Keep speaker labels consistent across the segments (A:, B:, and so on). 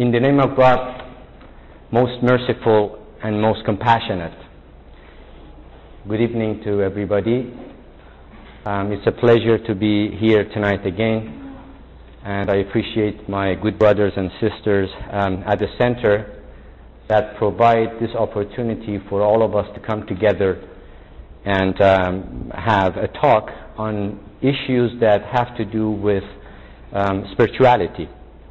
A: In the name of God, most merciful and most compassionate. Good evening to everybody. It's a pleasure to be here tonight again, and I appreciate my good brothers and sisters at the center that provide this opportunity for all of us to come together and have a talk on issues that have to do with spirituality.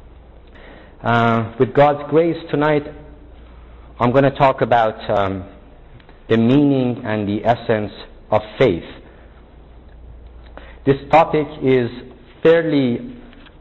A: With God's grace tonight, I'm going to talk about the meaning and the essence of faith. This topic is fairly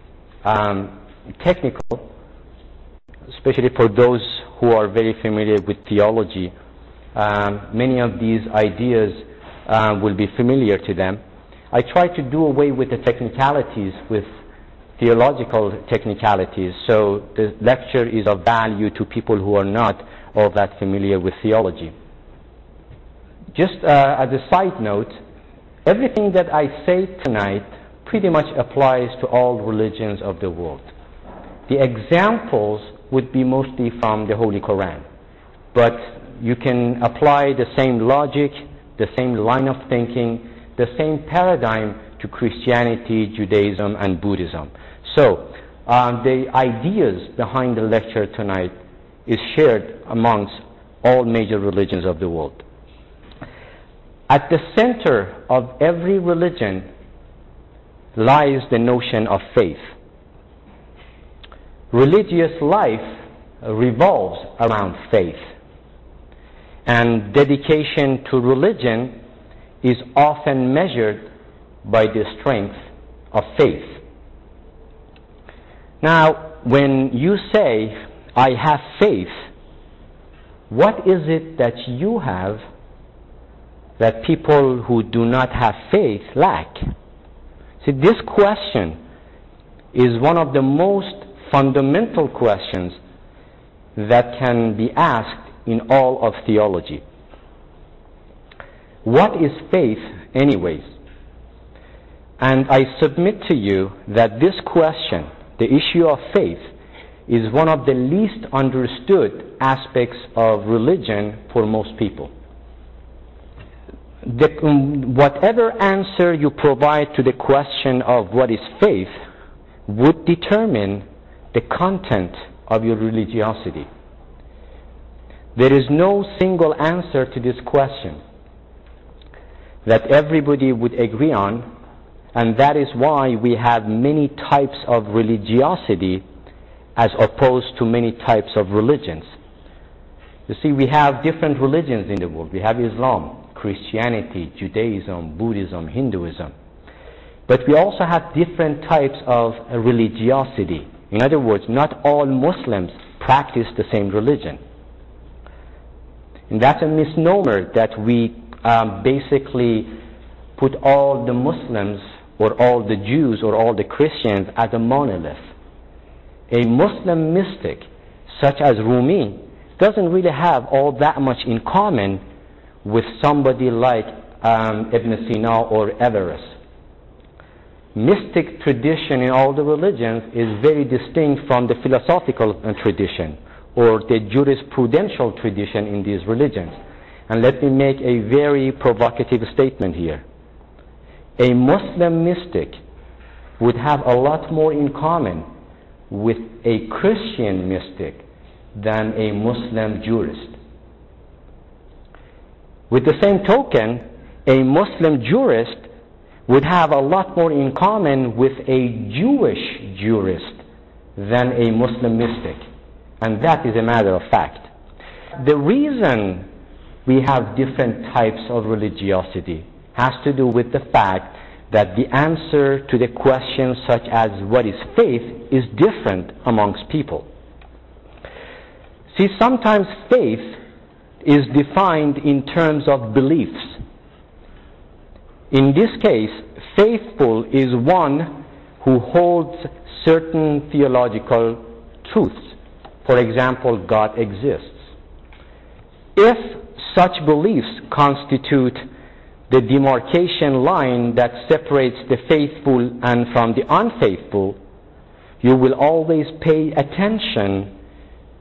A: technical, especially for those who are very familiar with theology. Many of these ideas will be familiar to them. I try to do away with the technicalities, with theological technicalities, so the lecture is of value to people who are not all that familiar with theology. Just as a side note, everything that I say tonight pretty much applies to all religions of the world. The examples would be mostly from the Holy Quran, but you can apply the same logic, the same line of thinking, the same paradigm to Christianity, Judaism, and Buddhism. So, the ideas behind the lecture tonight is shared amongst all major religions of the world. At the center of every religion lies the notion of faith. Religious life revolves around faith, and dedication to religion is often measured by the strength of faith. Now, when you say, I have faith, what is it that you have that people who do not have faith lack? See, this question is one of the most fundamental questions that can be asked in all of theology. What is faith anyways? And I submit to you that this question, the issue of faith, is one of the least understood aspects of religion for most people. Whatever answer you provide to the question of what is faith would determine the content of your religiosity. There is no single answer to this question that everybody would agree on, and that is why we have many types of religiosity as opposed to many types of religions. You see, we have different religions in the world. We have Islam, Christianity, Judaism, Buddhism, Hinduism. But we also have different types of religiosity. In other words, not all Muslims practice the same religion. And that's a misnomer that we basically put all the Muslims or all the Jews or all the Christians as a monolith. A Muslim mystic such as Rumi doesn't really have all that much in common with somebody like Ibn Sina or Averroes. Mystic tradition in all the religions is very distinct from the philosophical tradition or the jurisprudential tradition in these religions. And let me make a very provocative statement here. A Muslim mystic would have a lot more in common with a Christian mystic than a Muslim jurist. With the same token, a Muslim jurist would have a lot more in common with a Jewish jurist than a Muslim mystic. And that is a matter of fact. The reason we have different types of religiosity has to do with the fact that the answer to the question such as what is faith is different amongst people. See, sometimes faith is defined in terms of beliefs. In this case, faithful is one who holds certain theological truths. For example, God exists. If such beliefs constitute the demarcation line that separates the faithful and from the unfaithful, you will always pay attention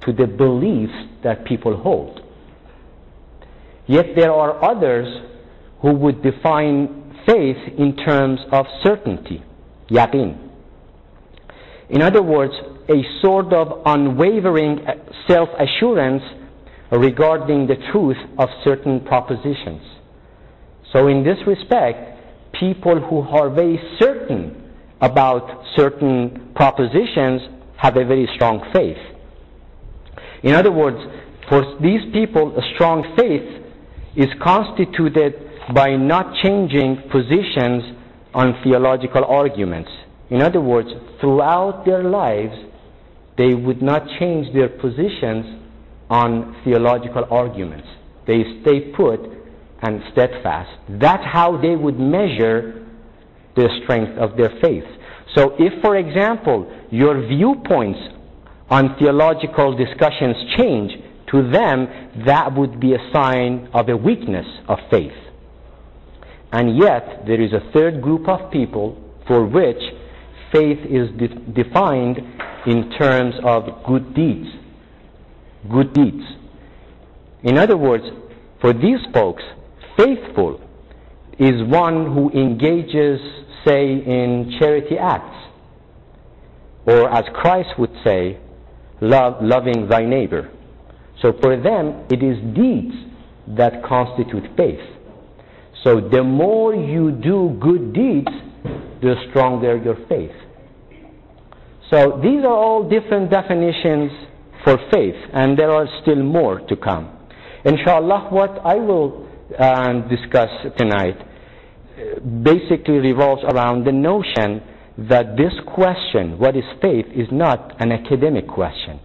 A: to the beliefs that people hold. Yet there are others who would define faith in terms of certainty, yaqeen. In other words, a sort of unwavering self-assurance regarding the truth of certain propositions. So in this respect, people who are very certain about certain propositions have a very strong faith. In other words, for these people, a strong faith is constituted by not changing positions on theological arguments. In other words, throughout their lives, they would not change their positions on theological arguments. They stay put and steadfast. That's how they would measure the strength of their faith. So if, for example, your viewpoints on theological discussions change, to them that would be a sign of a weakness of faith. And yet there is a third group of people for which faith is defined in terms of good deeds. Good deeds. In other words, for these folks, faithful is one who engages, say, in charity acts, or as Christ would say, loving thy neighbor. So for them, it is deeds that constitute faith. So the more you do good deeds, the stronger your faith. So these are all different definitions for faith, and there are still more to come. Inshallah, what I will discuss tonight basically revolves around the notion that this question, what is faith, is not an academic question.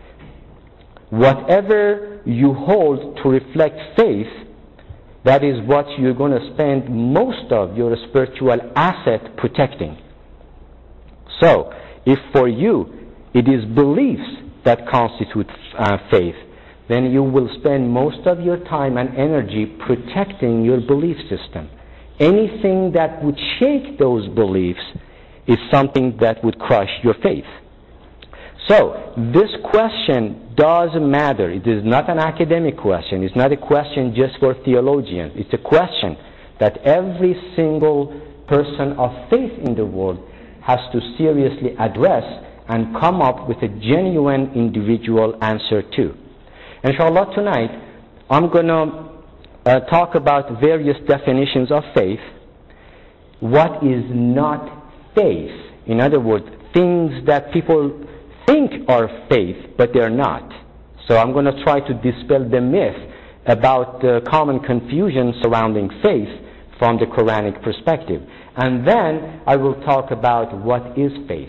A: Whatever you hold to reflect faith, that is what you're going to spend most of your spiritual asset protecting. So, if for you it is beliefs that constitute faith, then you will spend most of your time and energy protecting your belief system. Anything that would shake those beliefs is something that would crush your faith. So, this question does matter. It is not an academic question. It's not a question just for theologians. It's a question that every single person of faith in the world has to seriously address and come up with a genuine individual answer to. Inshallah, tonight I'm going to talk about various definitions of faith. What is not faith? In other words, things that people think are faith, but they're not. So I'm going to try to dispel the myth about the common confusion surrounding faith from the Quranic perspective. And then I will talk about what is faith.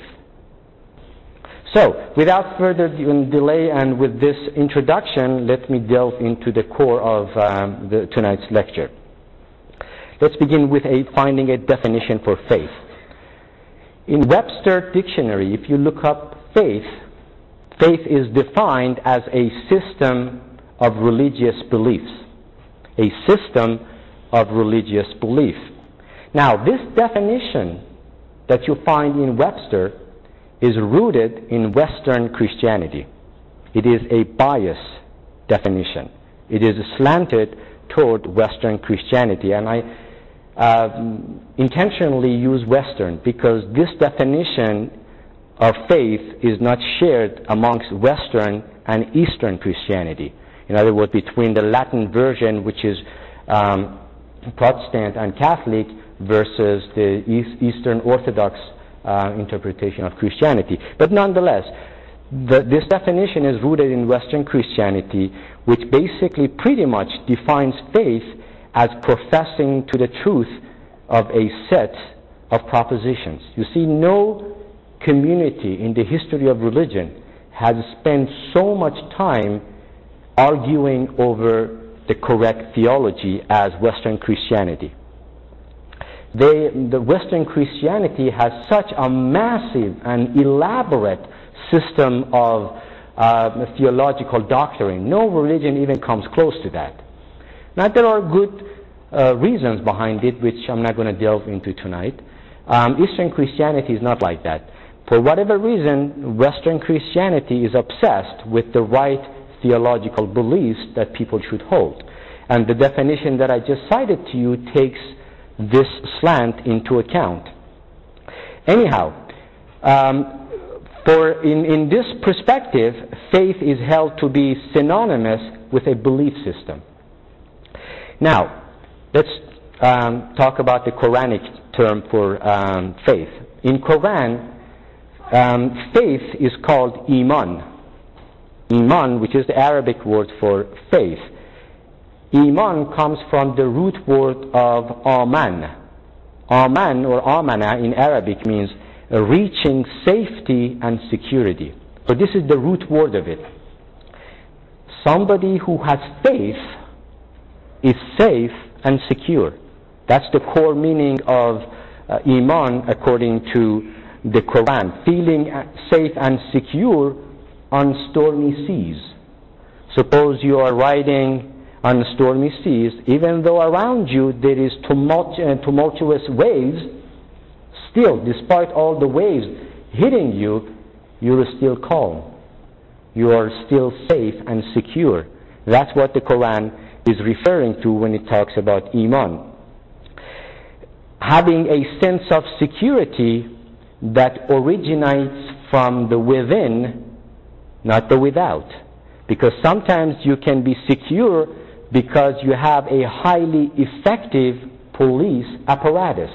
A: So, without further delay and with this introduction, let me delve into the core of tonight's lecture. Let's begin with finding a definition for faith. In Webster Dictionary, if you look up faith, faith is defined as a system of religious beliefs. A system of religious belief. Now, this definition that you find in Webster is rooted in Western Christianity. It is a biased definition. It is slanted toward Western Christianity, and I intentionally use Western because this definition of faith is not shared amongst Western and Eastern Christianity. In other words, between the Latin version, which is Protestant and Catholic, versus the Eastern Orthodox interpretation of Christianity. But nonetheless, this definition is rooted in Western Christianity, which basically pretty much defines faith as professing to the truth of a set of propositions. You see, no community in the history of religion has spent so much time arguing over the correct theology as Western Christianity. The Western Christianity has such a massive and elaborate system of theological doctrine. No religion even comes close to that. Now, there are good reasons behind it, which I'm not going to delve into tonight. Eastern Christianity is not like that. For whatever reason, Western Christianity is obsessed with the right theological beliefs that people should hold. And the definition that I just cited to you takes this slant into account. Anyhow, in this perspective, faith is held to be synonymous with a belief system. Now, let's talk about the Quranic term for faith. In Quran, faith is called iman. Iman, which is the Arabic word for faith. Iman comes from the root word of aman. Aman or amana in Arabic means reaching safety and security. So this is the root word of it. Somebody who has faith is safe and secure. That's the core meaning of iman according to the Quran. Feeling safe and secure on stormy seas. Suppose you are riding on stormy seas, even though around you there is tumultuous waves, still, despite all the waves hitting you, you are still calm. You are still safe and secure. That's what the Quran is referring to when it talks about iman. Having a sense of security that originates from the within, not the without. Because sometimes you can be secure because you have a highly effective police apparatus.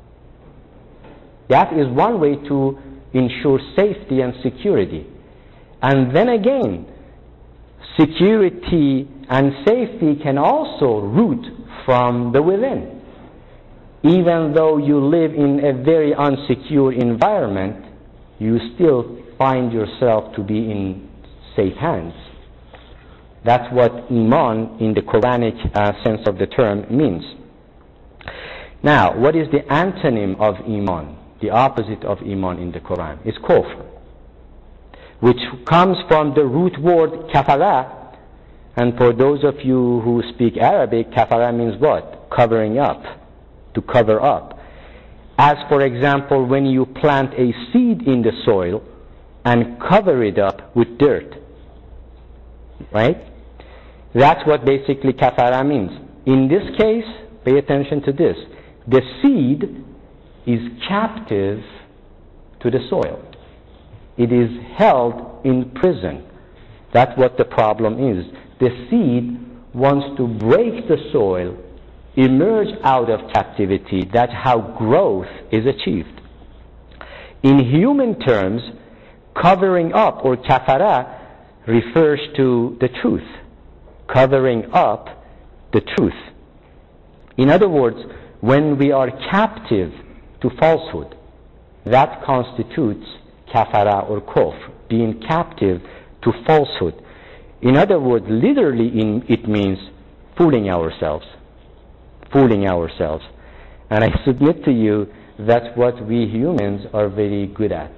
A: That is one way to ensure safety and security. And then again, security and safety can also root from the within. Even though you live in a very unsecure environment, you still find yourself to be in safe hands. That's what iman in the Quranic sense of the term means. Now, what is the antonym of iman? The opposite of iman in the Quran is kufr, which comes from the root word kafara. And for those of you who speak Arabic, kafara means what? Covering up, to cover up. As for example, when you plant a seed in the soil and cover it up with dirt, right? That's what basically kafara means. In this case, pay attention to this. The seed is captive to the soil. It is held in prison. That's what the problem is. The seed wants to break the soil, emerge out of captivity. That's how growth is achieved. In human terms, covering up or kafara refers to the truth. Covering up the truth. In other words, when we are captive to falsehood, that constitutes kafara or kufr, being captive to falsehood. In other words, literally it means fooling ourselves. Fooling ourselves. And I submit to you that's what we humans are very good at.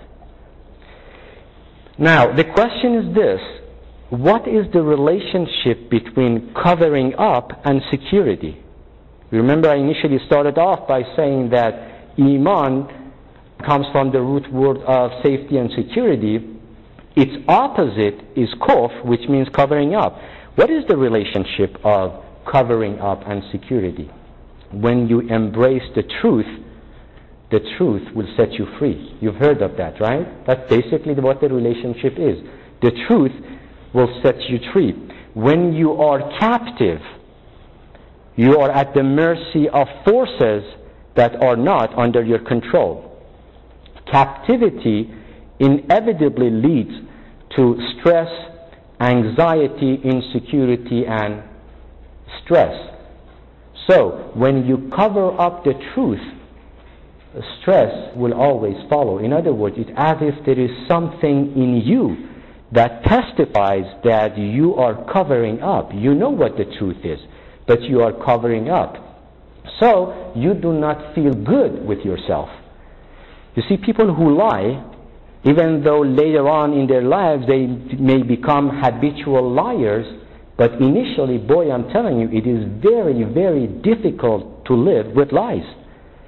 A: Now, the question is this: what is the relationship between covering up and security? Remember, I initially started off by saying that iman comes from the root word of safety and security. Its opposite is kufr, which means covering up. What is the relationship of covering up and security? When you embrace the truth will set you free. You've heard of that, right? That's basically what the relationship is. The truth will set you free. When you are captive, you are at the mercy of forces that are not under your control. Captivity inevitably leads to stress, anxiety, insecurity, and stress. So, when you cover up the truth, stress will always follow. In other words, it's as if there is something in you that testifies that you are covering up. You know what the truth is, but you are covering up. So, you do not feel good with yourself. You see, people who lie, even though later on in their lives they may become habitual liars, but initially, boy, I'm telling you, it is very, very difficult to live with lies.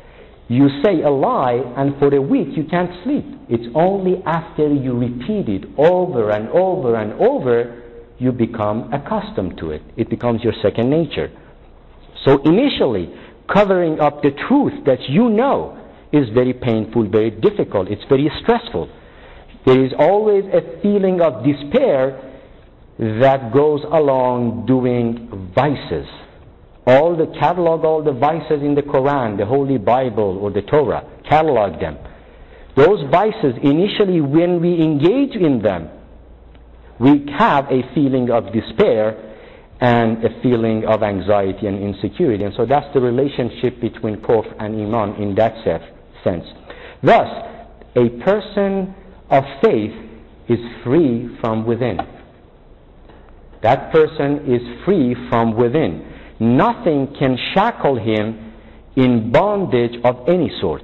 A: You say a lie, and for a week you can't sleep. It's only after you repeat it over and over and over, you become accustomed to it. It becomes your second nature. So initially, covering up the truth that you know is very painful, very difficult. It's very stressful. There is always a feeling of despair that goes along doing vices. All the vices in the Quran, the Holy Bible, or the Torah, catalog them. Those vices, initially when we engage in them, we have a feeling of despair and a feeling of anxiety and insecurity. And so that's the relationship between kufr and iman in that sense. Thus, a person of faith is free from within. That person is free from within. Nothing can shackle him in bondage of any sort.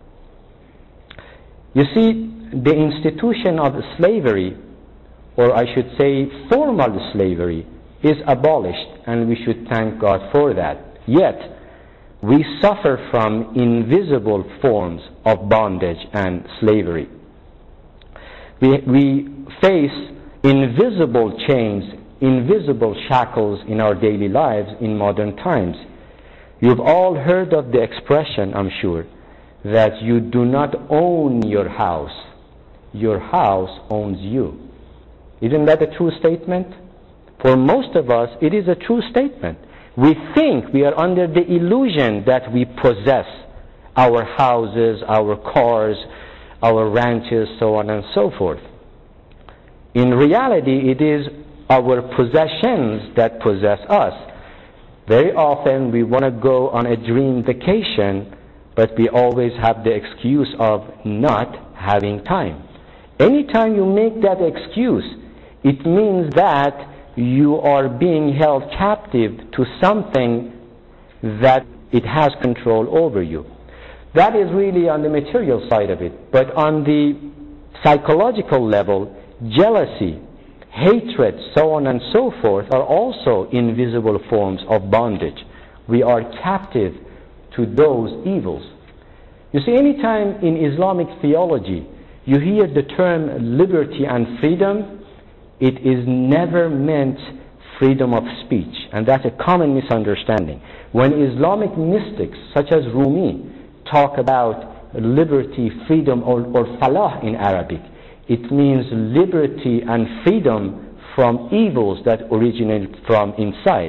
A: You see, the institution of slavery, or I should say formal slavery, is abolished, and we should thank God for that. Yet, we suffer from invisible forms of bondage and slavery. We face invisible chains, invisible shackles in our daily lives in modern times. You've all heard of the expression, I'm sure, that you do not own your house owns you. Isn't that a true statement? For most of us, it is a true statement. We think we are under the illusion that we possess our houses, our cars, our ranches, so on and so forth. In reality, it is our possessions that possess us. Very often we want to go on a dream vacation, but we always have the excuse of not having time. Anytime you make that excuse, it means that you are being held captive to something that it has control over you. That is really on the material side of it. But on the psychological level, jealousy, hatred, so on and so forth, are also invisible forms of bondage. We are captive to those evils. You see, anytime in Islamic theology you hear the term liberty and freedom, it is never meant freedom of speech, and that's a common misunderstanding. When Islamic mystics such as Rumi talk about liberty, freedom, or falah in Arabic, it means liberty and freedom from evils that originate from inside.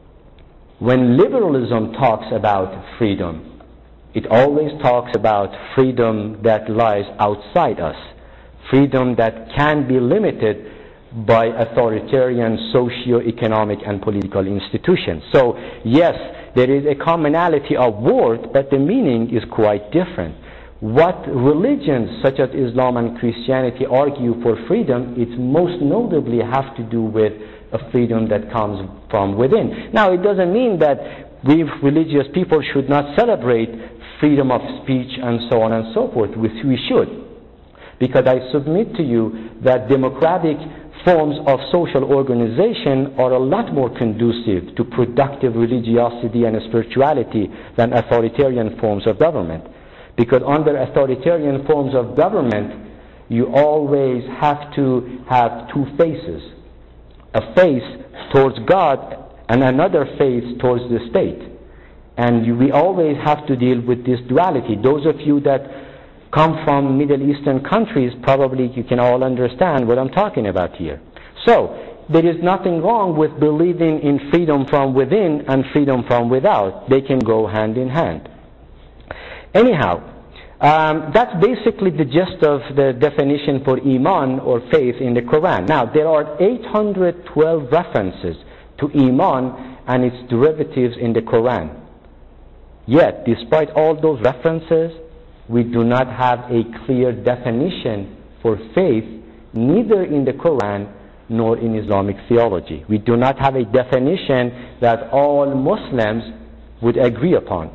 A: When liberalism talks about freedom, it always talks about freedom that lies outside us, freedom that can be limited by authoritarian socio-economic and political institutions. So yes, there is a commonality of word, but the meaning is quite different. What religions such as Islam and Christianity argue for freedom, it most notably have to do with a freedom that comes from within. Now, it doesn't mean that we religious people should not celebrate freedom of speech and so on and so forth, which we should. Because I submit to you that democratic forms of social organization are a lot more conducive to productive religiosity and spirituality than authoritarian forms of government. Because under authoritarian forms of government, you always have to have two faces. A face towards God and another face towards the state. And we always have to deal with this duality. Those of you that come from Middle Eastern countries, probably you can all understand what I'm talking about here. So, there is nothing wrong with believing in freedom from within and freedom from without. They can go hand in hand. Anyhow, that's basically the gist of the definition for Iman or faith in the Quran. Now, there are 812 references to Iman and its derivatives in the Quran. Yet, despite all those references, we do not have a clear definition for faith, neither in the Quran nor in Islamic theology. We do not have a definition that all Muslims would agree upon.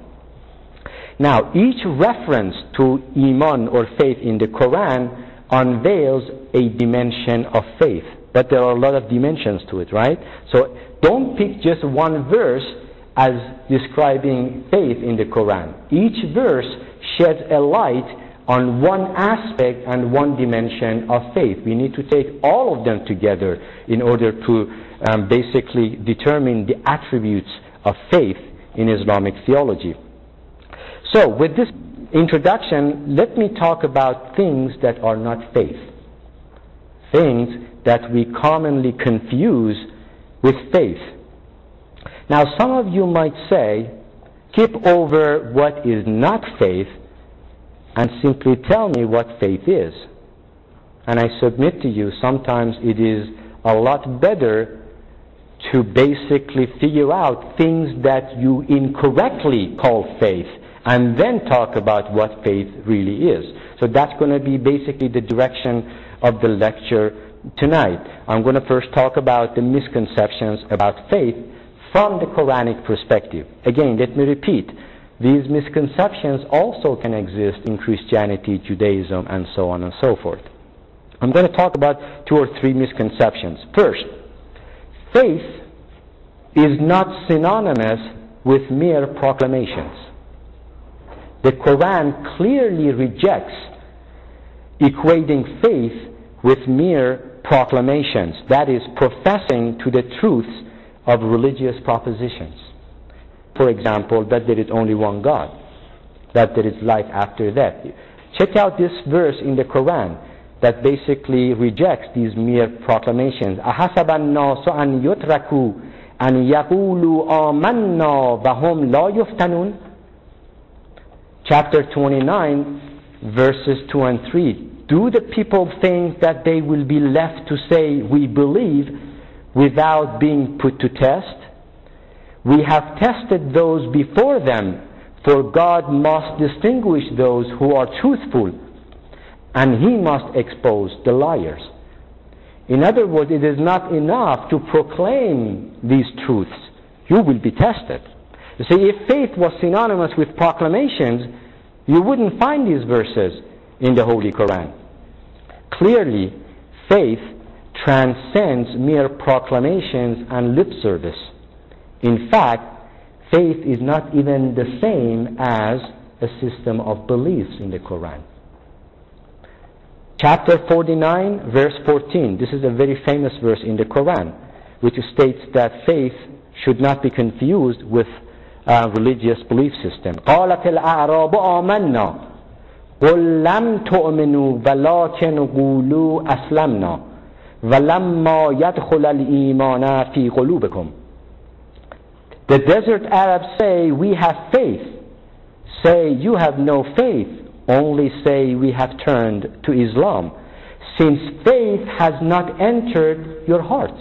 A: Now, each reference to Iman or faith in the Quran unveils a dimension of faith. But there are a lot of dimensions to it, right? So don't pick just one verse as describing faith in the Quran. Each verse sheds a light on one aspect and one dimension of faith. We need to take all of them together in order to basically determine the attributes of faith in Islamic theology. So, with this introduction, let me talk about things that are not faith. Things that we commonly confuse with faith. Now, some of you might say, skip over what is not faith and simply tell me what faith is. And I submit to you, sometimes it is a lot better to basically figure out things that you incorrectly call faith and then talk about what faith really is. So that's going to be basically the direction of the lecture tonight. I'm going to first talk about the misconceptions about faith from the Quranic perspective. Again, let me repeat, these misconceptions also can exist in Christianity, Judaism, and so on and so forth. I'm going to talk about 2 or 3 misconceptions. First, faith is not synonymous with mere proclamations. The Quran clearly rejects equating faith with mere proclamations, that is, professing to the truths of religious propositions. For example, that there is only one God, that there is life after death. Check out this verse in the Quran that basically rejects these mere proclamations. أَحَسَبَ النَّاسُ أَنْ يُتْرَكُوا أَنْ يَقُولُوا آمَنَّا وَهُمْ لَا يُفْتَنُونَ. Chapter 29, verses 2 and 3. Do the people think that they will be left to say, we believe, without being put to test? We have tested those before them, for God must distinguish those who are truthful, and He must expose the liars. In other words, it is not enough to proclaim these truths. You will be tested. You see, if faith was synonymous with proclamations, you wouldn't find these verses in the Holy Quran. Clearly, faith transcends mere proclamations and lip service. In fact, faith is not even the same as a system of beliefs in the Quran. Chapter 49, verse 14. This is a very famous verse in the Quran, which states that faith should not be confused with a religious belief system. قَالَتِ الْأَعْرَابُ آمَنَّا قُلْ لَمْ تُؤْمِنُوا وَلَكِنْ قُولُوا أَسْلَمْنَا وَلَمَّا يَدْخُلَ الْإِيمَانَ فِي قُلُوبِكُمْ. The desert Arabs say, we have faith. Say, you have no faith. Only say, we have turned to Islam, since faith has not entered your hearts.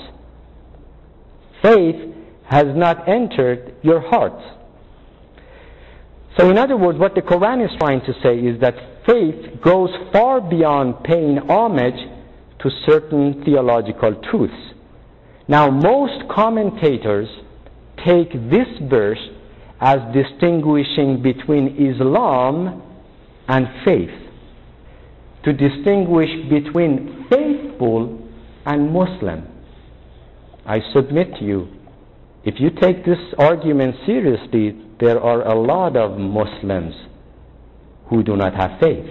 A: Faith has not entered your hearts. So in other words, what the Quran is trying to say is that faith goes far beyond paying homage to certain theological truths. Now, most commentators take this verse as distinguishing between Islam and faith, to distinguish between faithful and Muslim. I submit to you, if you take this argument seriously, there are a lot of Muslims who do not have faith.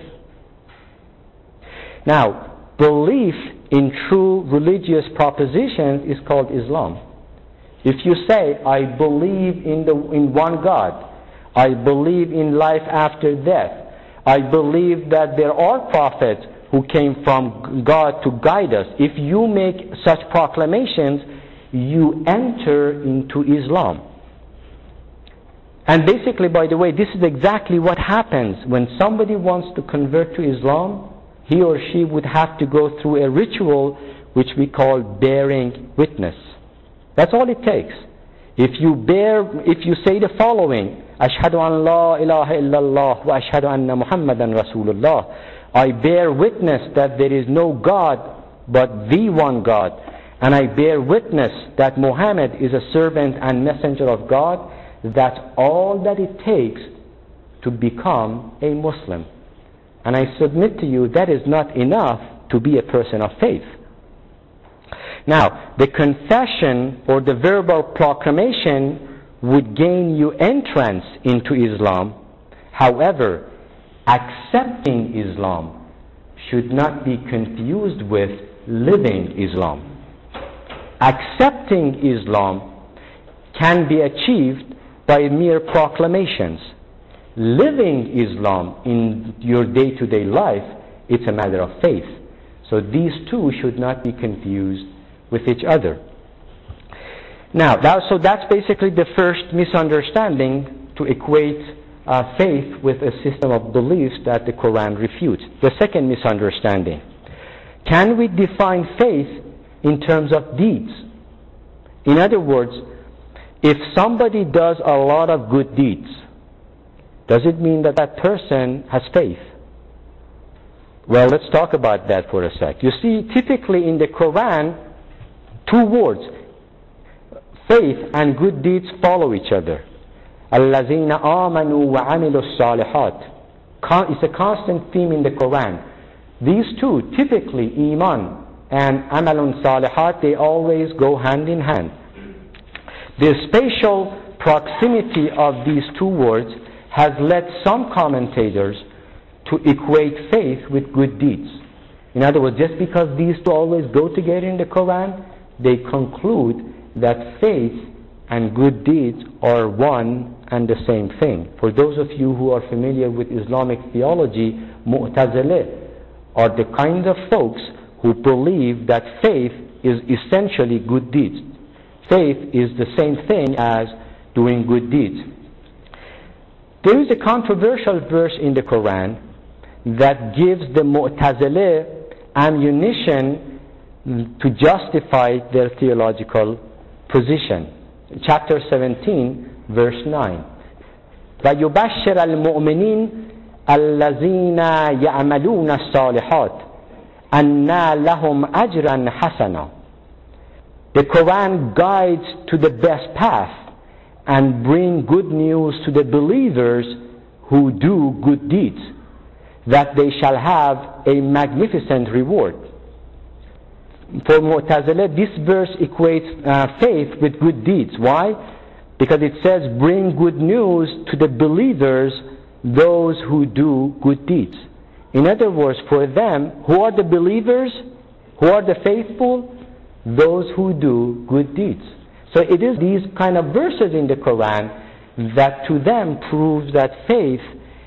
A: Now, belief in true religious propositions is called Islam. If you say, I believe in one God, I believe in life after death, I believe that there are prophets who came from God to guide us. If you make such proclamations, you enter into Islam. And basically, by the way, this is exactly what happens when somebody wants to convert to Islam. He or she would have to go through a ritual which we call bearing witness. That's all it takes. If you say the following, Ashhadu an la ilaha illallah wa ashhadu anna Muhammadan Rasulullah, I bear witness that there is no God but the one God, and I bear witness that Muhammad is a servant and messenger of God, that's all that it takes to become a Muslim. And I submit to you, that is not enough to be a person of faith. Now, the confession or the verbal proclamation would gain you entrance into Islam. However, Accepting Islam should not be confused with living Islam. Accepting Islam can be achieved by mere proclamations. Living Islam in your day-to-day life, it's a matter of faith. So these two should not be confused with each other. Now, so that's basically the first misunderstanding, to equate faith with a system of beliefs that the Quran refutes. The second misunderstanding: can we define faith in terms of deeds? In other words, if somebody does a lot of good deeds, does it mean that that person has faith? Well, let's talk about that for a sec. You see, typically in the Quran, two words, faith and good deeds, follow each other. الَّذِينَ آمَنُوا وَعَمِلُوا الصَّالِحَاتِ. It's a constant theme in the Quran. These two, typically Iman and Amalun Salihat, they always go hand in hand. The spatial proximity of these two words has led some commentators to equate faith with good deeds. In other words, just because these two always go together in the Quran, they conclude that faith and good deeds are one and the same thing. For those of you who are familiar with Islamic theology, Mu'tazileh are the kind of folks who believe that faith is essentially good deeds. Faith is the same thing as doing good deeds. There is a controversial verse in the Quran that gives the Mu'tazileh ammunition to justify their theological position. Chapter 17, verse 9. وَيُبَشِّرَ الْمُؤْمِنِينَ الَّذِينَ يَعْمَلُونَ الصَّالِحَاتِ أَنَّ لَهُمْ أَجْرًا حَسَنًا. The Quran guides to the best path and bring good news to the believers who do good deeds, that they shall have a magnificent reward. For Mu'tazileh, this verse equates faith with good deeds. Why? Because it says, bring good news to the believers, those who do good deeds. In other words, for them, who are the believers? Who are the faithful? Those who do good deeds. So it is these kind of verses in the Quran that to them proves that faith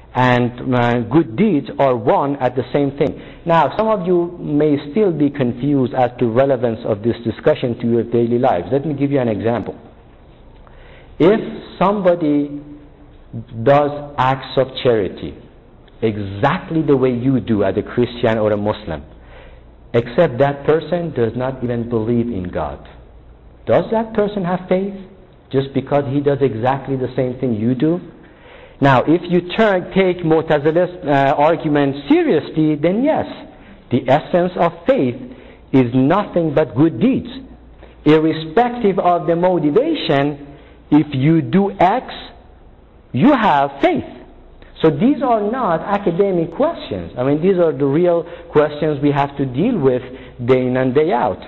A: and good deeds are one at the same thing. Now, some of you may still be confused as to relevance of this discussion to your daily lives. Let me give you an example. If somebody does acts of charity exactly the way you do as a Christian or a Muslim, except that person does not even believe in God, does that person have faith just because he does exactly the same thing you do? Now, if you take Mu'tazilah's argument seriously, then yes, the essence of faith is nothing but good deeds. Irrespective of the motivation, if you do X, you have faith. So these are not academic questions. I mean, these are the real questions we have to deal with day in and day out.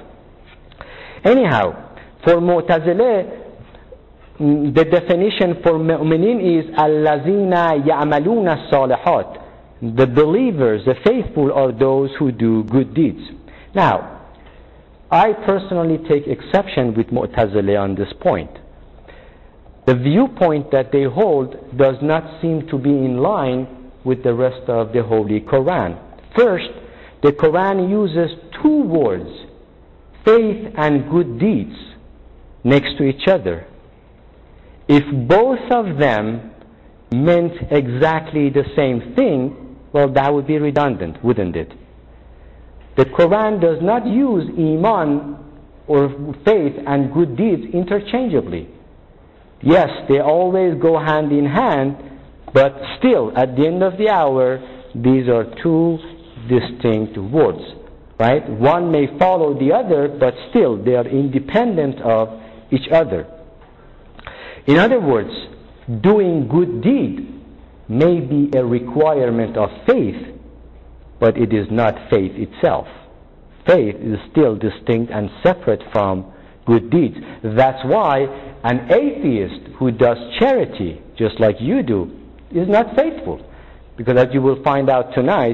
A: Anyhow, for Mu'tazileh, the definition for mu'minin is allazina ya'maluna salihat. The believers, the faithful, are those who do good deeds. Now, I personally take exception with Mu'tazileh on this point. The viewpoint that they hold does not seem to be in line with the rest of the Holy Quran. First, the Quran uses two words, faith and good deeds, next to each other. If both of them meant exactly the same thing, well, that would be redundant, wouldn't it? The Quran does not use Iman or faith and good deeds interchangeably. Yes, they always go hand in hand, but still, at the end of the hour, these are two distinct words, right? One may follow the other, but still, they are independent of each other. In other words, doing good deed may be a requirement of faith, but it is not faith itself. Faith is still distinct and separate from good deeds. That's why an atheist who does charity, just like you do, is not faithful, Because as you will find out tonight,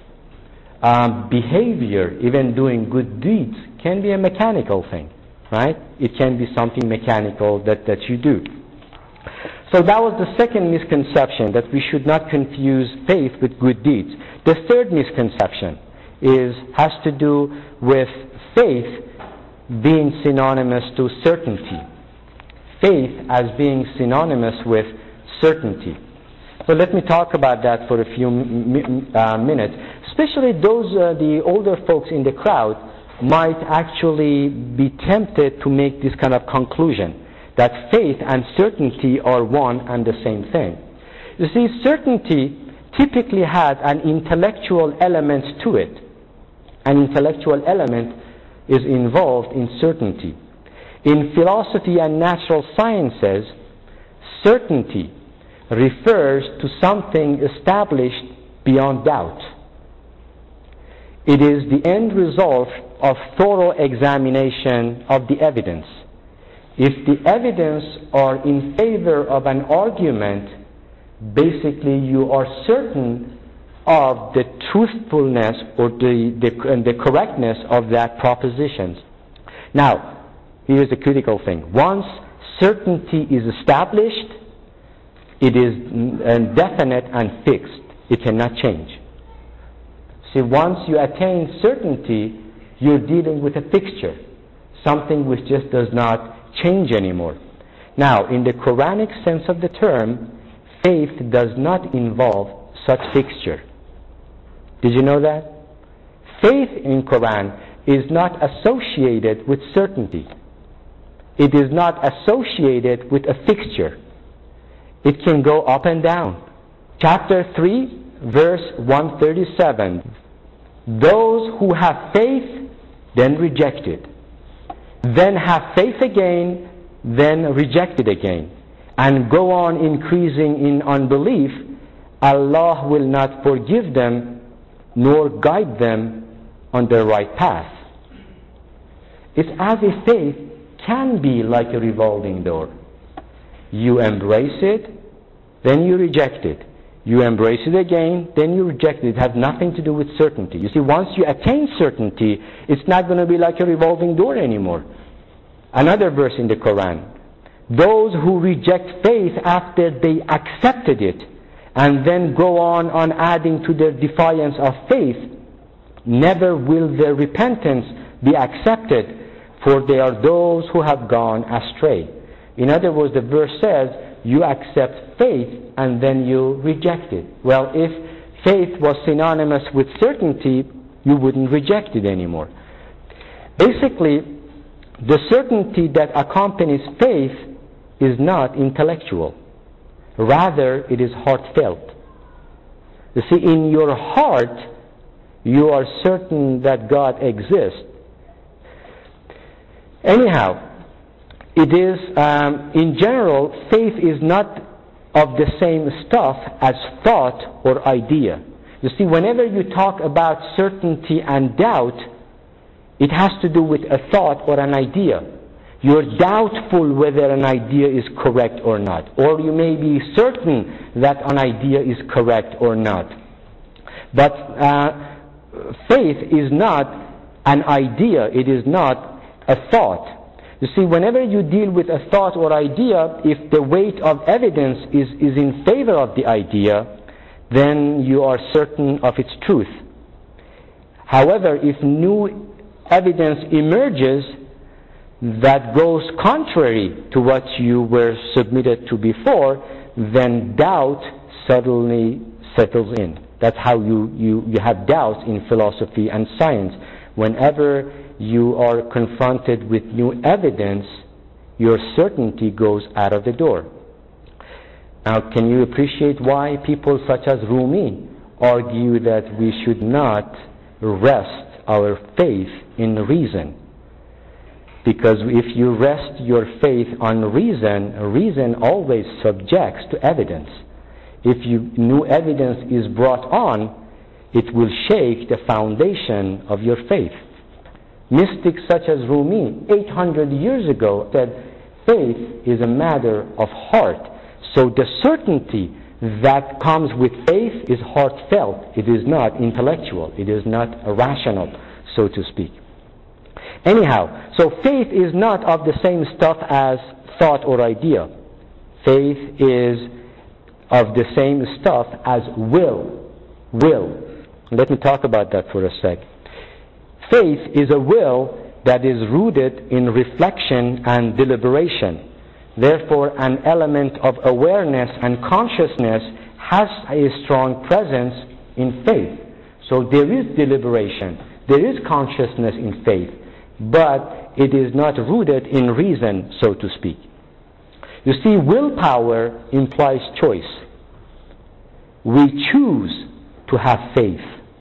A: behavior, even doing good deeds, can be a mechanical thing, right? It can be something mechanical that you do. So that was the second misconception, that we should not confuse faith with good deeds. The third misconception has to do with faith being synonymous to certainty. Faith as being synonymous with certainty. So let me talk about that for a few minutes. Especially the older folks in the crowd might actually be tempted to make this kind of conclusion, that faith and certainty are one and the same thing. You see, certainty typically has an intellectual element to it. An intellectual element is involved in certainty. In philosophy and natural sciences, certainty refers to something established beyond doubt. It is the end result of thorough examination of the evidence. If the evidence are in favor of an argument, basically you are certain of the truthfulness or the correctness of that proposition. Now, here's the critical thing. Once certainty is established, it is definite and fixed. It cannot change. See, once you attain certainty, you're dealing with a fixture, something which just does not change anymore. Now, in the Quranic sense of the term, faith does not involve such fixture. Did you know that? Faith in Quran is not associated with certainty. It is not associated with a fixture. It can go up and down. Chapter 3, verse 137. Those who have faith, then reject it. Then have faith again, then reject it again. And go on increasing in unbelief, Allah will not forgive them nor guide them on the right path. It's as if faith can be like a revolving door. You embrace it, then you reject it. You embrace it again, then you reject it. It has nothing to do with certainty. You see, once you attain certainty, it's not going to be like a revolving door anymore. Another verse in the Quran. Those who reject faith after they accepted it and then go on adding to their defiance of faith, never will their repentance be accepted, for they are those who have gone astray. In other words, the verse says, you accept faith and then you reject it. Well, if faith was synonymous with certainty, you wouldn't reject it anymore. Basically, the certainty that accompanies faith is not intellectual. Rather, it is heartfelt. You see, in your heart, you are certain that God exists. Anyhow, it is, in general, faith is not of the same stuff as thought or idea. You see, whenever you talk about certainty and doubt, it has to do with a thought or an idea. You're doubtful whether an idea is correct or not. Or you may be certain that an idea is correct or not. But faith is not an idea. It is not a thought. You see, whenever you deal with a thought or idea, if the weight of evidence is in favor of the idea, then you are certain of its truth. However, if new evidence emerges that goes contrary to what you were submitted to before, then doubt suddenly settles in. That's how you have doubts in philosophy and science. Whenever you are confronted with new evidence, your certainty goes out of the door. Now, can you appreciate why people such as Rumi argue that we should not rest our faith in reason? Because if you rest your faith on reason, reason always subjects to evidence. If new evidence is brought on, it will shake the foundation of your faith. Mystics such as Rumi, 800 years ago, said faith is a matter of heart. So the certainty that comes with faith is heartfelt. It is not intellectual. It is not rational, so to speak. Anyhow, so faith is not of the same stuff as thought or idea. Faith is of the same stuff as will. Let me talk about that for a sec. Faith is a will that is rooted in reflection and deliberation. Therefore, an element of awareness and consciousness has a strong presence in faith. So there is deliberation, there is consciousness in faith, but it is not rooted in reason, so to speak. You see, willpower implies choice. We choose to have faith.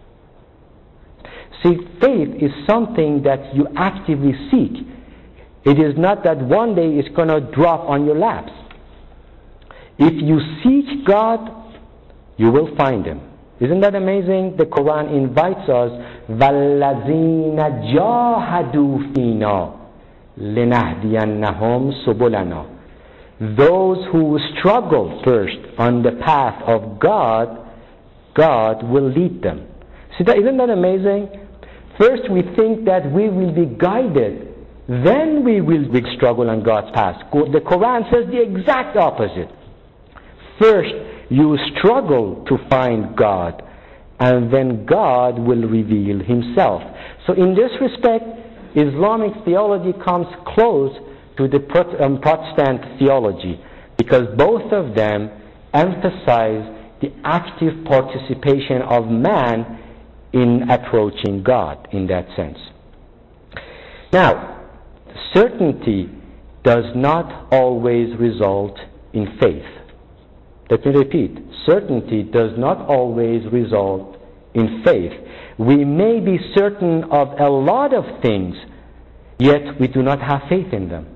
A: See, faith is something that you actively seek. It is not that one day it's going to drop on your laps. If you seek God, you will find Him. Isn't that amazing? The Quran invites us, وَالَّذِينَ جَاهَدُوا فِينَا لِنَهْدِيَنَّهُمْ سُبُلَنَا. Those who struggle first on the path of God, God will lead them. See, isn't that amazing? First we think that we will be guided, then we will struggle on God's path. The Quran says the exact opposite. First you struggle to find God, and then God will reveal Himself. So in this respect, Islamic theology comes close to the Protestant theology, because both of them emphasize the active participation of man in approaching God in that sense. Now, certainty does not always result in faith. Let me repeat, certainty does not always result in faith. We may be certain of a lot of things, yet we do not have faith in them.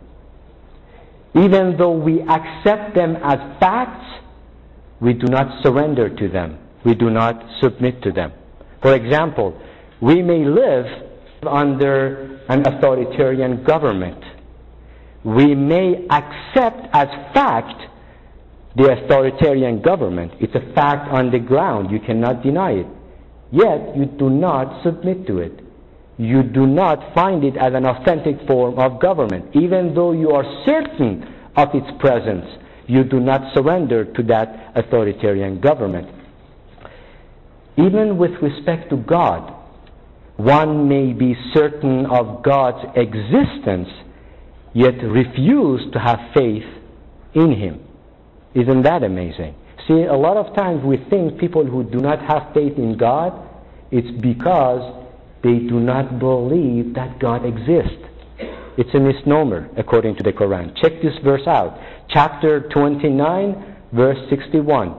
A: Even though we accept them as facts, we do not surrender to them. We do not submit to them. For example, we may live under an authoritarian government. We may accept as fact the authoritarian government. It's a fact on the ground. You cannot deny it. Yet you do not submit to it. You do not find it as an authentic form of government. Even though you are certain of its presence, you do not surrender to that authoritarian government. Even with respect to God, one may be certain of God's existence, yet refuse to have faith in Him. Isn't that amazing? See, a lot of times we think people who do not have faith in God, it's because they do not believe that God exists. It's a misnomer, according to the Quran. Check this verse out. Chapter 29, verse 61.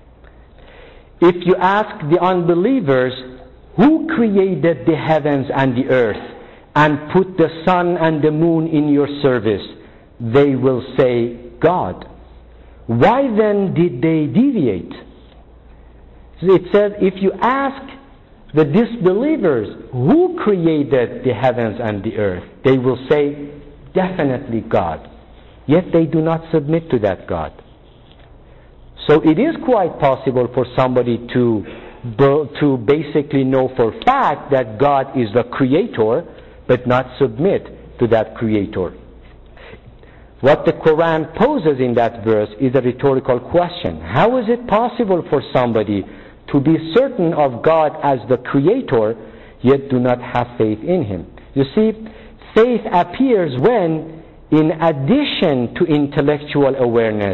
A: If you ask the unbelievers, who created the heavens and the earth, and put the sun and the moon in your service, they will say, God. Why then did they deviate? It says, if you ask the disbelievers, who created the heavens and the earth, they will say, definitely God. Yet they do not submit to that God. So it is quite possible for somebody to basically know for a fact that God is the creator, but not submit to that creator. What the Quran poses in that verse is a rhetorical question. How is it possible for somebody to be certain of God as the creator, yet do not have faith in Him? You see, faith appears when, in addition to intellectual awareness,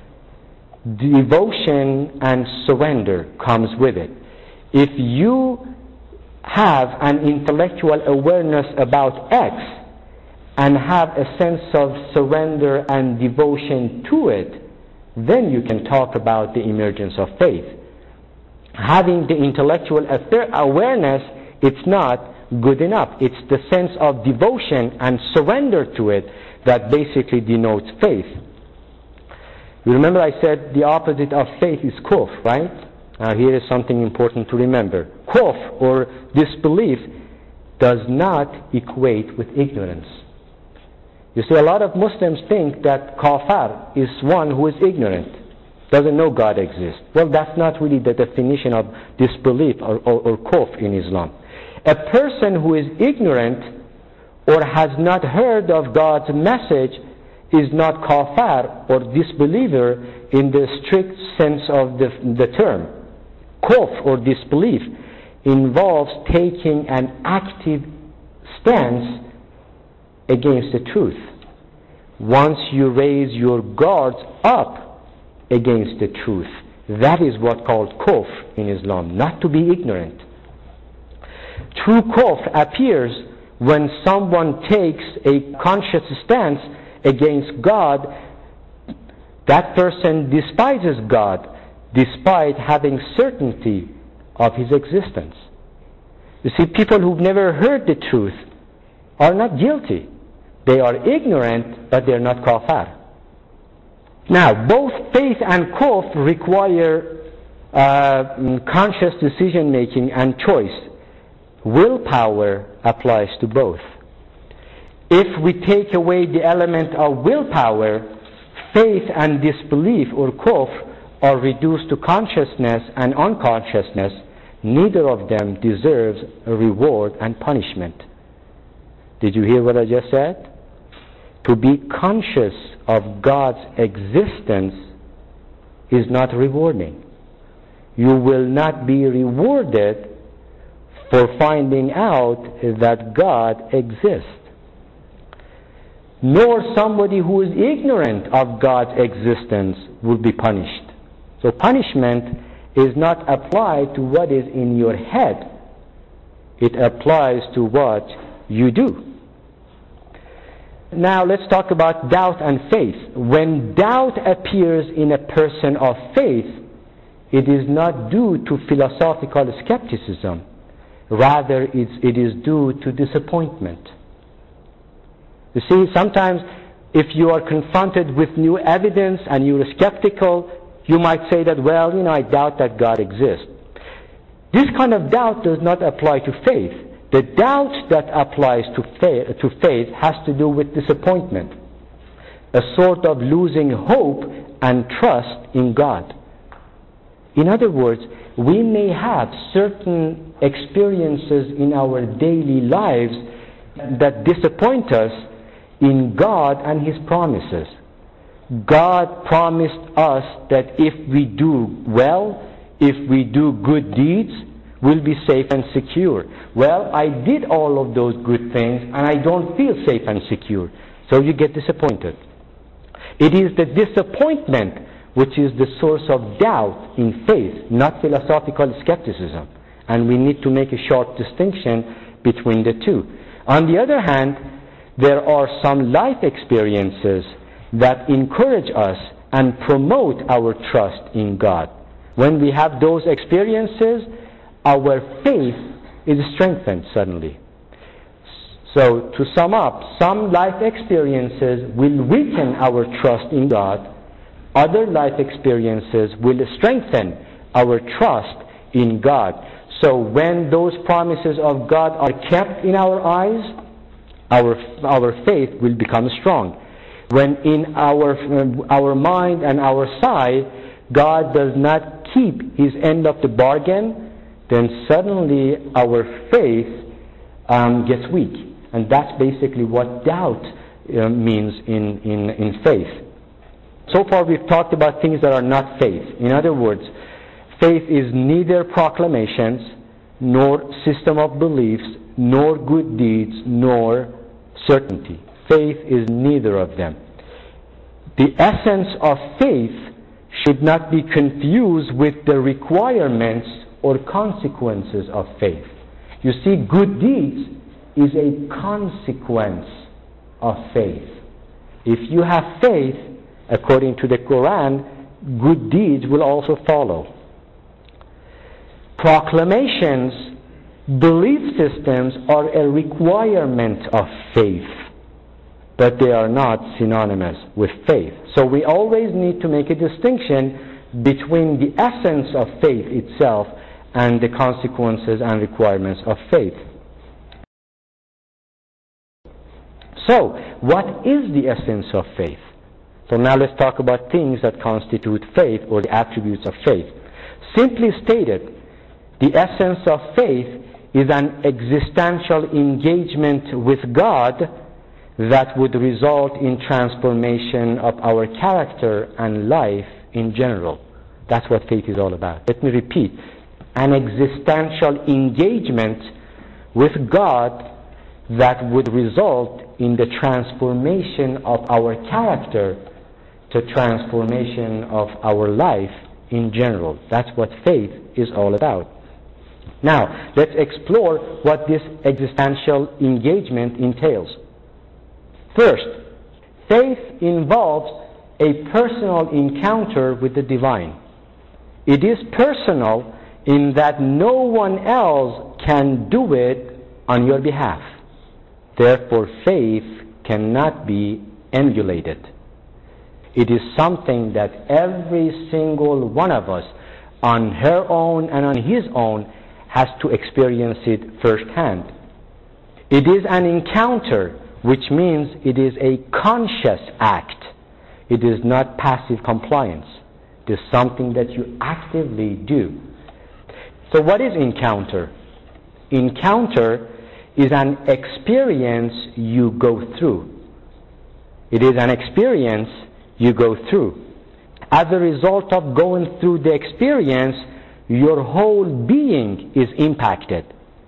A: devotion and surrender comes with it. If you have an intellectual awareness about X and have a sense of surrender and devotion to it, then you can talk about the emergence of faith. Having the intellectual awareness, it's not good enough. It's the sense of devotion and surrender to it that basically denotes faith. You remember I said the opposite of faith is kufr, right? Now here is something important to remember. Kufr, or disbelief, does not equate with ignorance. You see, a lot of Muslims think that kafir is one who is ignorant. doesn't know God exists. Well, that's not really the definition of disbelief or kufr in Islam. A person who is ignorant or has not heard of God's message is not kafir or disbeliever in the strict sense of the term. Kufr or disbelief involves taking an active stance against the truth. Once you raise your guards up against the truth, that is what's called kufr in Islam, not to be ignorant. True kufr appears when someone takes a conscious stance against God. That person despises God despite having certainty of His existence. You see, people who've never heard the truth are not guilty. They are ignorant, but they're not kafir. Now, both faith and kufr require conscious decision making and choice. Willpower applies to both. If we take away the element of willpower, faith and disbelief or kufr are reduced to consciousness and unconsciousness. Neither of them deserves a reward and punishment. Did you hear what I just said? To be conscious of God's existence is not rewarding. You will not be rewarded for finding out that God exists. Nor somebody who is ignorant of God's existence will be punished. So punishment is not applied to what is in your head. It applies to what you do. Now let's talk about doubt and faith. When doubt appears in a person of faith, it is not due to philosophical skepticism. Rather, it is due to disappointment. You see, sometimes if you are confronted with new evidence and you're skeptical, you might say that, well, I doubt that God exists. This kind of doubt does not apply to faith. The doubt that applies to faith has to do with disappointment, a sort of losing hope and trust in God. In other words, we may have certain experiences in our daily lives that disappoint us in God and His promises. God promised us that if we do well, if we do good deeds, we'll be safe and secure. Well, I did all of those good things and I don't feel safe and secure. So you get disappointed. It is the disappointment which is the source of doubt in faith, not philosophical skepticism. And we need to make a sharp distinction between the two. On the other hand, there are some life experiences that encourage us and promote our trust in God. When we have those experiences, our faith is strengthened suddenly. So to sum up, some life experiences will weaken our trust in God. Other life experiences will strengthen our trust in God. So when those promises of God are kept in our eyes, our faith will become strong. When in our mind and our side, God does not keep His end of the bargain, then suddenly our faith gets weak. And that's basically what doubt means in faith. So far we've talked about things that are not faith. In other words, faith is neither proclamations, nor system of beliefs, nor good deeds, nor certainty. Faith is neither of them. The essence of faith should not be confused with the requirements or consequences of faith. You see, good deeds is a consequence of faith. If you have faith, according to the Quran, good deeds will also follow. Proclamations, belief systems are a requirement of faith, but they are not synonymous with faith. So we always need to make a distinction between the essence of faith itself and the consequences and requirements of faith. So, what is the essence of faith? So now let's talk about things that constitute faith, or the attributes of faith. Simply stated, the essence of faith is an existential engagement with God that would result in transformation of our character and life in general. That's what faith is all about. Let me repeat. An existential engagement with God that would result in the transformation of our character to transformation of our life in general. That's what faith is all about. Now, let's explore what this existential engagement entails. First, faith involves a personal encounter with the divine. It is personal in that no one else can do it on your behalf. Therefore, faith cannot be emulated. It is something that every single one of us, on her own and on his own, has to experience it firsthand. It is an encounter, which means it is a conscious act. It is not passive compliance. It is something that you actively do. So what is encounter? Encounter is an experience you go through. It is an experience you go through. As a result of going through the experience, your whole being is impacted.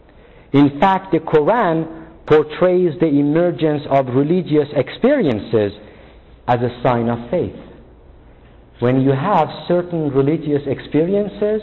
A: In fact, the Quran portrays the emergence of religious experiences as a sign of faith. When you have certain religious experiences,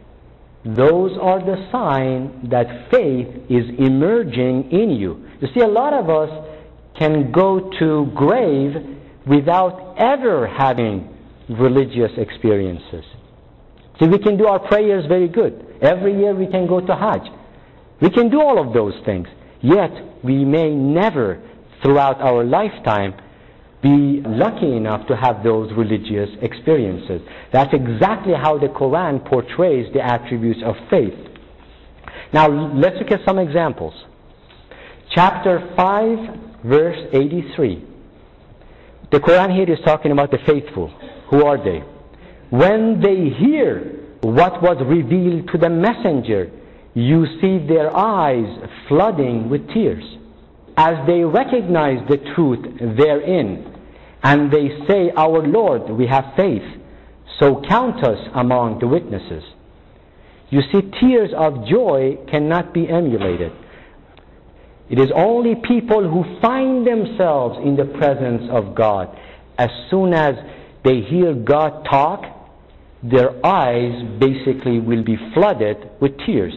A: those are the sign that faith is emerging in you. You see, a lot of us can go to grave without ever having religious experiences. See, we can do our prayers very good. Every year we can go to Hajj. We can do all of those things. Yet, we may never, throughout our lifetime, be lucky enough to have those religious experiences. That's exactly how the Quran portrays the attributes of faith. Now, let's look at some examples. Chapter 5, verse 83. The Quran here is talking about the faithful. Who are they? When they hear what was revealed to the messenger, you see their eyes flooding with tears, as they recognize the truth therein, and they say, "Our Lord, we have faith, so count us among the witnesses." You see, tears of joy cannot be emulated. It is only people who find themselves in the presence of God. As soon as they hear God talk, their eyes basically will be flooded with tears.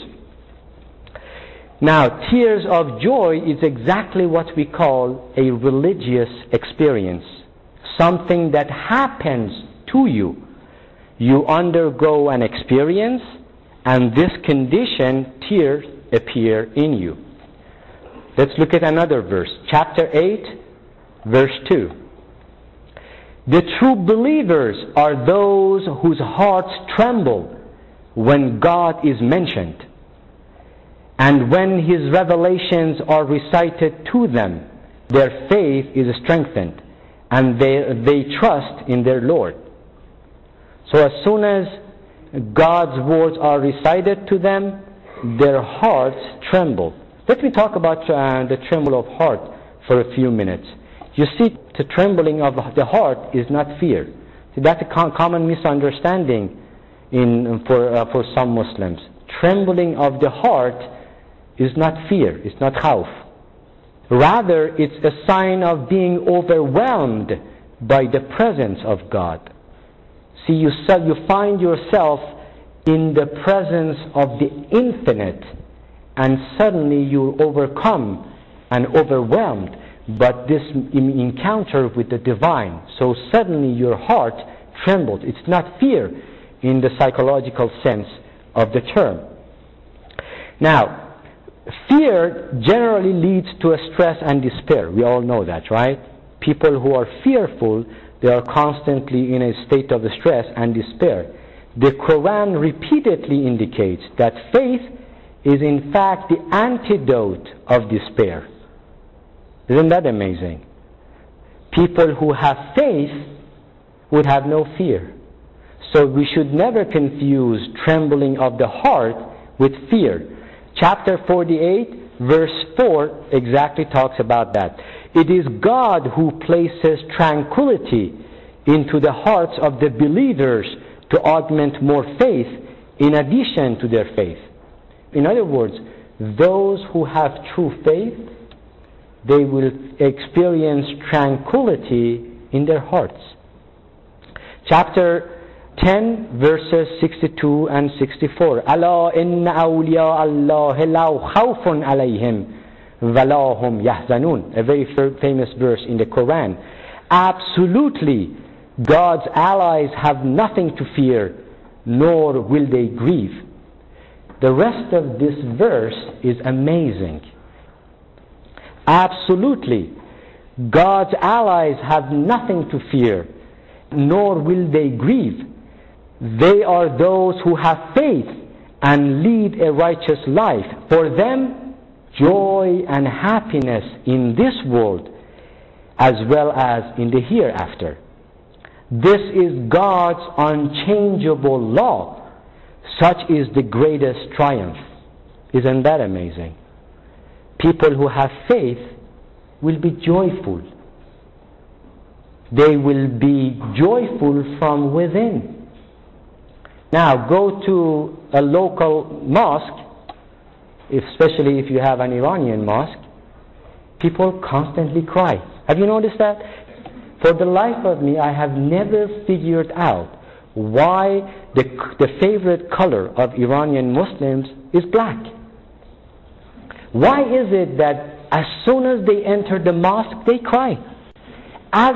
A: Now, tears of joy is exactly what we call a religious experience. Something that happens to you. You undergo an experience, and this condition, tears appear in you. Let's look at another verse. Chapter 8, verse 2. The true believers are those whose hearts tremble when God is mentioned, and when His revelations are recited to them, their faith is strengthened, and they trust in their Lord. So as soon as God's words are recited to them, their hearts tremble. Let me talk about the tremble of heart for a few minutes. You see, the trembling of the heart is not fear. See, that's a common misunderstanding for some Muslims. Trembling of the heart is not fear, it's not khawf. Rather, it's a sign of being overwhelmed by the presence of God. See, you find yourself in the presence of the infinite, and suddenly you're overcome and overwhelmed by this encounter with the divine. So suddenly your heart trembles. It's not fear in the psychological sense of the term. Now, fear generally leads to a stress and despair. We all know that, right? People who are fearful, they are constantly in a state of stress and despair. The Quran repeatedly indicates that faith is in fact the antidote of despair. Isn't that amazing? People who have faith would have no fear. So we should never confuse trembling of the heart with fear. Chapter 48, verse 4 exactly talks about that. It is God who places tranquility into the hearts of the believers to augment more faith in addition to their faith. In other words, those who have true faith, they will experience tranquility in their hearts. Chapter 10, verses 62 and 64. أَلَا إِنَّ أَوْلِيَاءَ اللَّهِ لَا خَوْفٌ عَلَيْهِمْ وَلَا هُمْ يَحْزَنُونَ. A very famous verse in the Quran. Absolutely, God's allies have nothing to fear, nor will they grieve. The rest of this verse is amazing. Absolutely, God's allies have nothing to fear, nor will they grieve. They are those who have faith and lead a righteous life. For them, joy and happiness in this world as well as in the hereafter. This is God's unchangeable law. Such is the greatest triumph. Isn't that amazing? People who have faith will be joyful. They will be joyful from within. Now go to a local mosque, especially if you have an Iranian mosque, people constantly cry. Have you noticed that? For the life of me, I have never figured out why the favorite color of Iranian Muslims is black. Why is it that as soon as they enter the mosque, they cry? As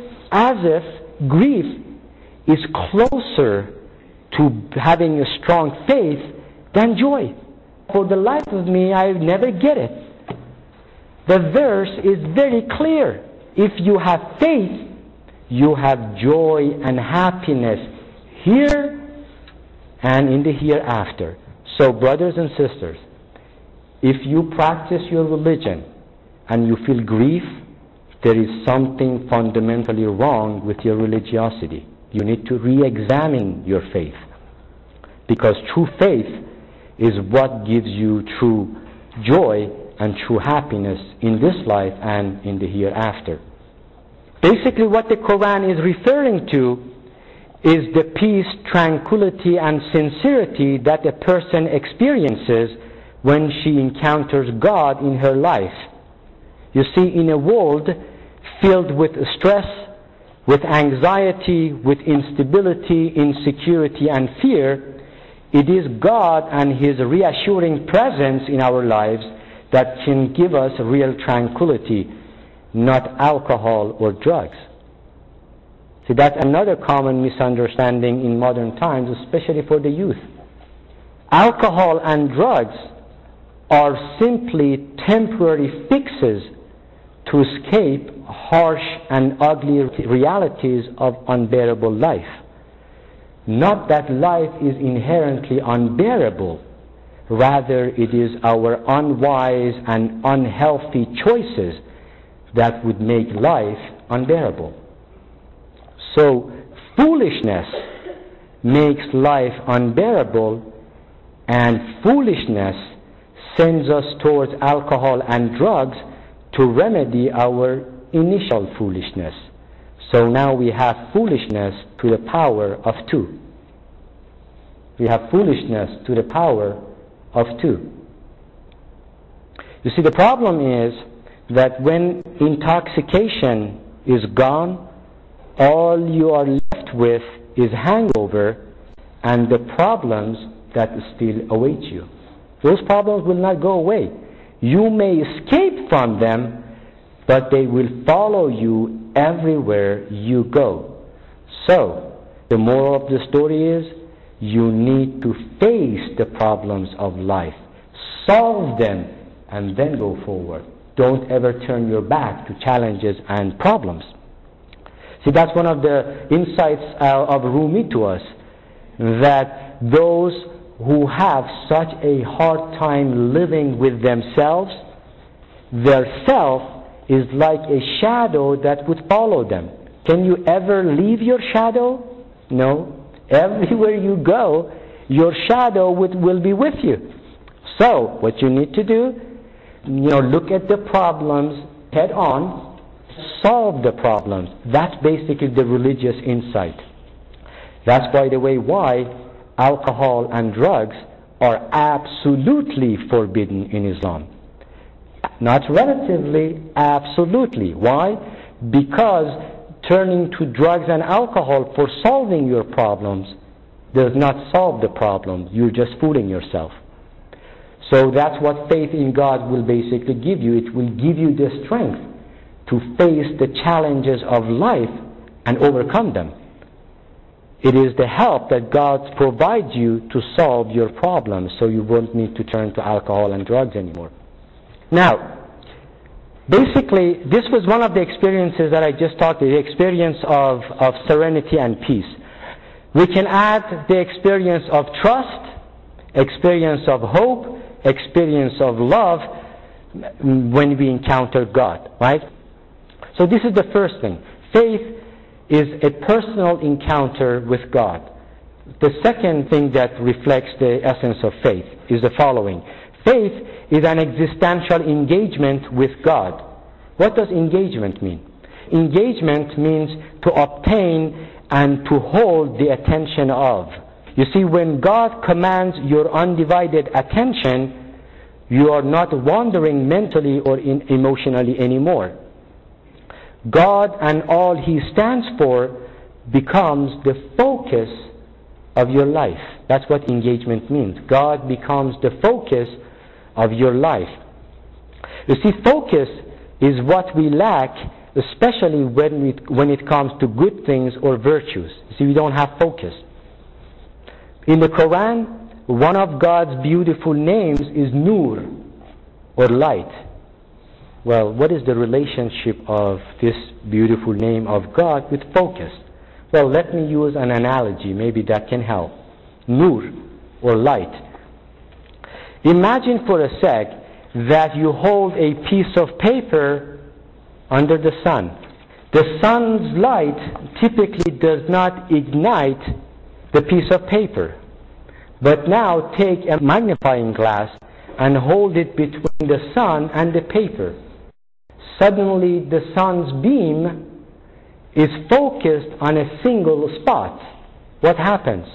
A: if grief is closer to having a strong faith than joy. For the life of me, I never get it. The verse is very clear. If you have faith, you have joy and happiness here and in the hereafter. So brothers and sisters, if you practice your religion and you feel grief, there is something fundamentally wrong with your religiosity. You need to re-examine your faith, because true faith is what gives you true joy and true happiness in this life and in the hereafter. Basically what the Quran is referring to is the peace, tranquility and sincerity that a person experiences when she encounters God in her life. You see, in a world filled with stress, with anxiety, with instability, insecurity and fear, it is God and His reassuring presence in our lives that can give us real tranquility, not alcohol or drugs. See, that's another common misunderstanding in modern times, especially for the youth. Alcohol and drugs are simply temporary fixes to escape harsh and ugly realities of unbearable life. Not that life is inherently unbearable, rather it is our unwise and unhealthy choices that would make life unbearable. So foolishness makes life unbearable, and foolishness sends us towards alcohol and drugs to remedy our initial foolishness. So now we have foolishness to the power of 2. We have foolishness to the power of 2. You see, the problem is that when intoxication is gone, all you are left with is hangover and the problems that still await you. Those problems will not go away. You may escape from them, but they will follow you everywhere you go. So, the moral of the story is, you need to face the problems of life, solve them, and then go forward. Don't ever turn your back to challenges and problems. See, that's one of the insights of Rumi to us, that those who have such a hard time living with themselves, their self is like a shadow that would follow them.
B: Can you ever leave your shadow? No. Everywhere you go, your shadow will be with you. So, what you need to do, look at the problems head on, solve the problems. That's basically the religious insight. That's, by the way, why alcohol and drugs are absolutely forbidden in Islam. Not relatively, absolutely. Why? Because turning to drugs and alcohol for solving your problems does not solve the problem. You're just fooling yourself. So that's what faith in God will basically give you. It will give you the strength to face the challenges of life and overcome them. It is the help that God provides you to solve your problems, so you won't need to turn to alcohol and drugs anymore. Now, basically, this was one of the experiences that I just talked about, the experience of serenity and peace. We can add the experience of trust, experience of hope, experience of love when we encounter God, right? So this is the first thing. Faith is a personal encounter with God. The second thing that reflects the essence of faith is the following. Faith is an existential engagement with God. What does engagement mean? Engagement means to obtain and to hold the attention of. You see, when God commands your undivided attention, you are not wandering mentally or emotionally anymore. God and all He stands for becomes the focus of your life. That's what engagement means. God becomes the focus of your life. You see, focus is what we lack, especially when it comes to good things or virtues. You see, we don't have focus. In the Quran, one of God's beautiful names is Nur, or light. Well, what is the relationship of this beautiful name of God with focus? Well, let me use an analogy. Maybe that can help. Nur, or light. Imagine for a sec that you hold a piece of paper under the sun. The sun's light typically does not ignite the piece of paper. But now take a magnifying glass and hold it between the sun and the paper. Suddenly the sun's beam is focused on a single spot. What happens?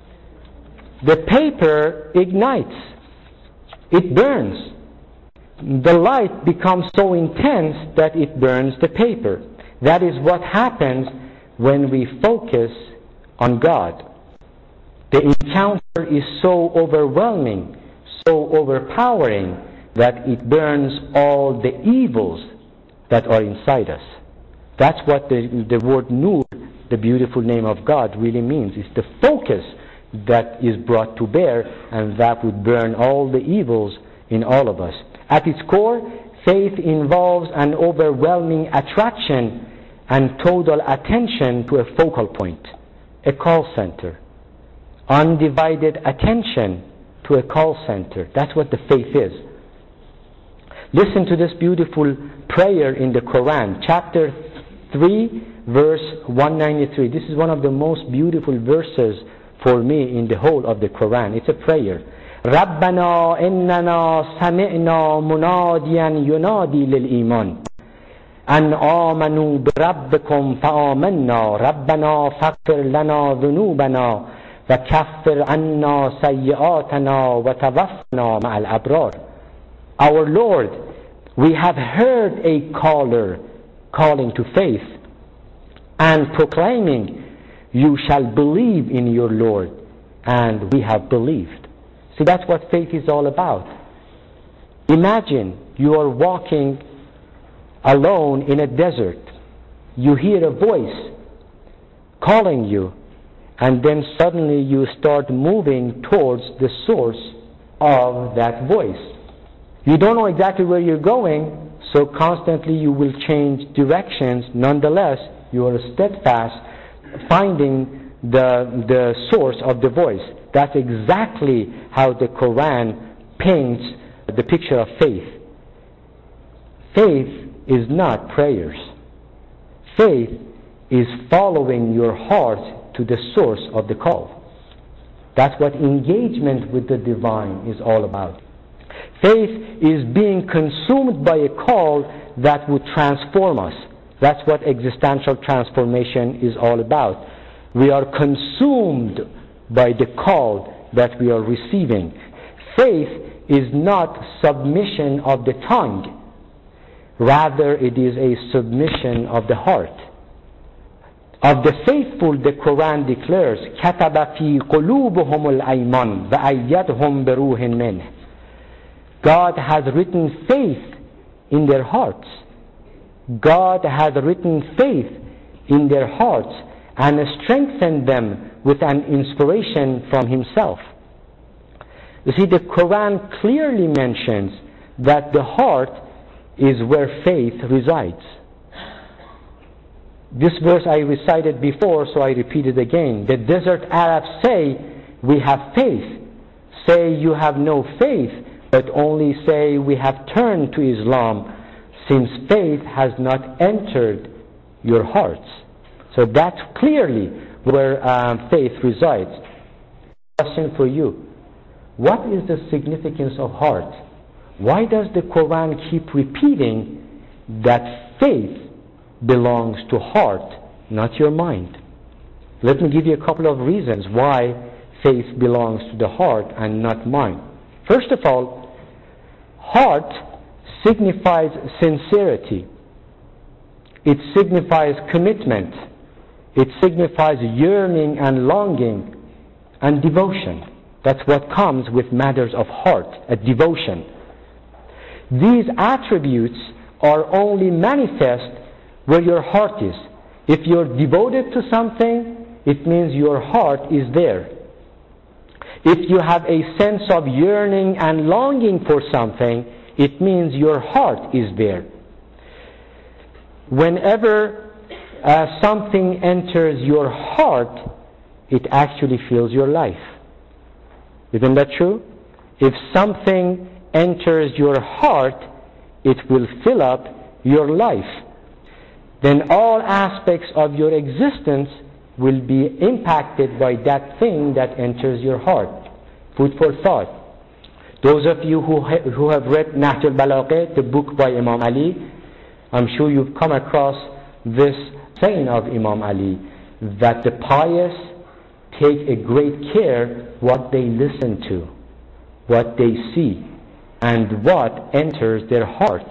B: The paper ignites. It burns. The light becomes so intense that it burns the paper. That is what happens when we focus on God. The encounter is so overwhelming, so overpowering, that it burns all the evils that are inside us. That's what the word Nur, the beautiful name of God, really means. It's the focus that is brought to bear, and that would burn all the evils in all of us. At its core, faith involves an overwhelming attraction and total attention to a focal point, a call center. Undivided attention to a call center. That's what the faith is. Listen to this beautiful prayer in the Quran, chapter 3, verse 193. This is one of the most beautiful verses for me in the whole of the Quran. It's a prayer. رَبَّنَا إِنَّنَا سَمِعْنَا مُنَادِيًا يُنَادِي لِلْإِيمَانِ أَنْ آمَنُوا بِرَبِّكُمْ فَآمَنَّا رَبَّنَا فَاغْفِرْ لَنَا ذُنُوبَنَا وَكَفِّرْ عَنَّا سَيِّئَاتَنَا وَتَوَفَّنَا مَعَ الْأَبْرَارِ. Our Lord, we have heard a caller calling to faith and proclaiming, you shall believe in your Lord, and we have believed. See, that's what faith is all about. Imagine you are walking alone in a desert. You hear a voice calling you, and then suddenly you start moving towards the source of that voice. You don't know exactly where you're going, so constantly you will change directions. Nonetheless, you are steadfast, finding the source of the voice. That's exactly how the Quran paints the picture of faith. Faith is not prayers. Faith is following your heart to the source of the call. That's what engagement with the divine is all about. Faith is being consumed by a call that would transform us. That's what existential transformation is all about. We are consumed by the call that we are receiving. Faith is not submission of the tongue. Rather, it is a submission of the heart. Of the faithful, the Quran declares, كَتَبَ فِي قُلُوبِهِمُ الْأَيْمَانِ وَأَيَّدْهُمْ بِرُوحٍ مِّنْهِ. God has written faith in their hearts. God has written faith in their hearts and strengthened them with an inspiration from Himself. You see, the Quran clearly mentions that the heart is where faith resides. This verse I recited before, so I repeat it again. The desert Arabs say, we have faith. Say you have no faith, but only say we have turned to Islam, since faith has not entered your hearts. So that's clearly where faith resides. Question for you. What is the significance of heart? Why does the Quran keep repeating that faith belongs to heart, not your mind? Let me give you a couple of reasons why faith belongs to the heart and not mind. First of all, heart signifies sincerity. It signifies commitment. It signifies yearning and longing and devotion. That's what comes with matters of heart, a devotion. These attributes are only manifest where your heart is. If you're devoted to something, it means your heart is there. If you have a sense of yearning and longing for something, it means your heart is there. Whenever something enters your heart, it actually fills your life. Isn't that true? If something enters your heart, it will fill up your life. Then all aspects of your existence will be impacted by that thing that enters your heart. Food for thought. Those of you who have read Nahj al-Balagha, the book by Imam Ali, I'm sure you've come across this saying of Imam Ali, that the pious take a great care what they listen to, what they see, and what enters their heart.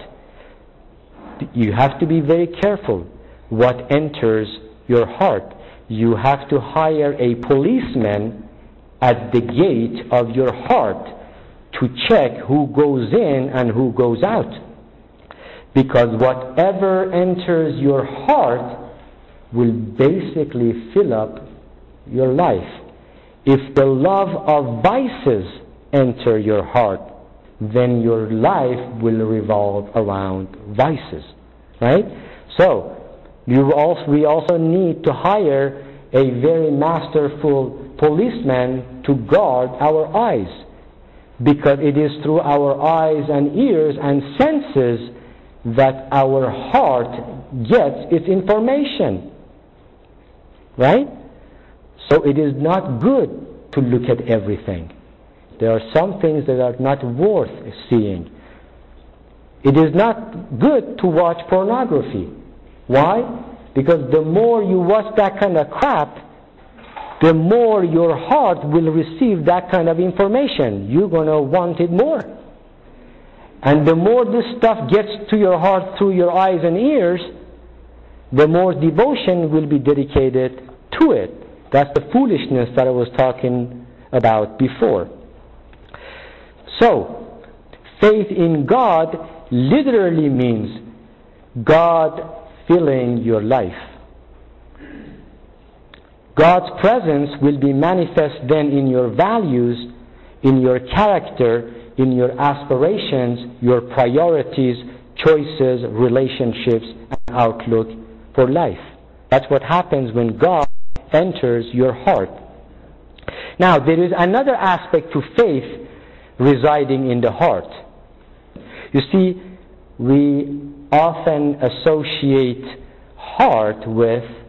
B: You have to be very careful what enters your heart. You have to hire a policeman at the gate of your heart to check who goes in and who goes out. Because whatever enters your heart will basically fill up your life. If the love of vices enter your heart, then your life will revolve around vices. Right? So, we also need to hire a very masterful policeman to guard our eyes. Because it is through our eyes and ears and senses that our heart gets its information. Right? So it is not good to look at everything. There are some things that are not worth seeing. It is not good to watch pornography. Why? Because the more you watch that kind of crap, the more your heart will receive that kind of information. You're going to want it more. And the more this stuff gets to your heart through your eyes and ears, the more devotion will be dedicated to it. That's the foolishness that I was talking about before. So, faith in God literally means God filling your life. God's presence will be manifest then in your values, in your character, in your aspirations, your priorities, choices, relationships, and outlook for life. That's what happens when God enters your heart. Now, there is another aspect to faith residing in the heart. You see, we often associate heart with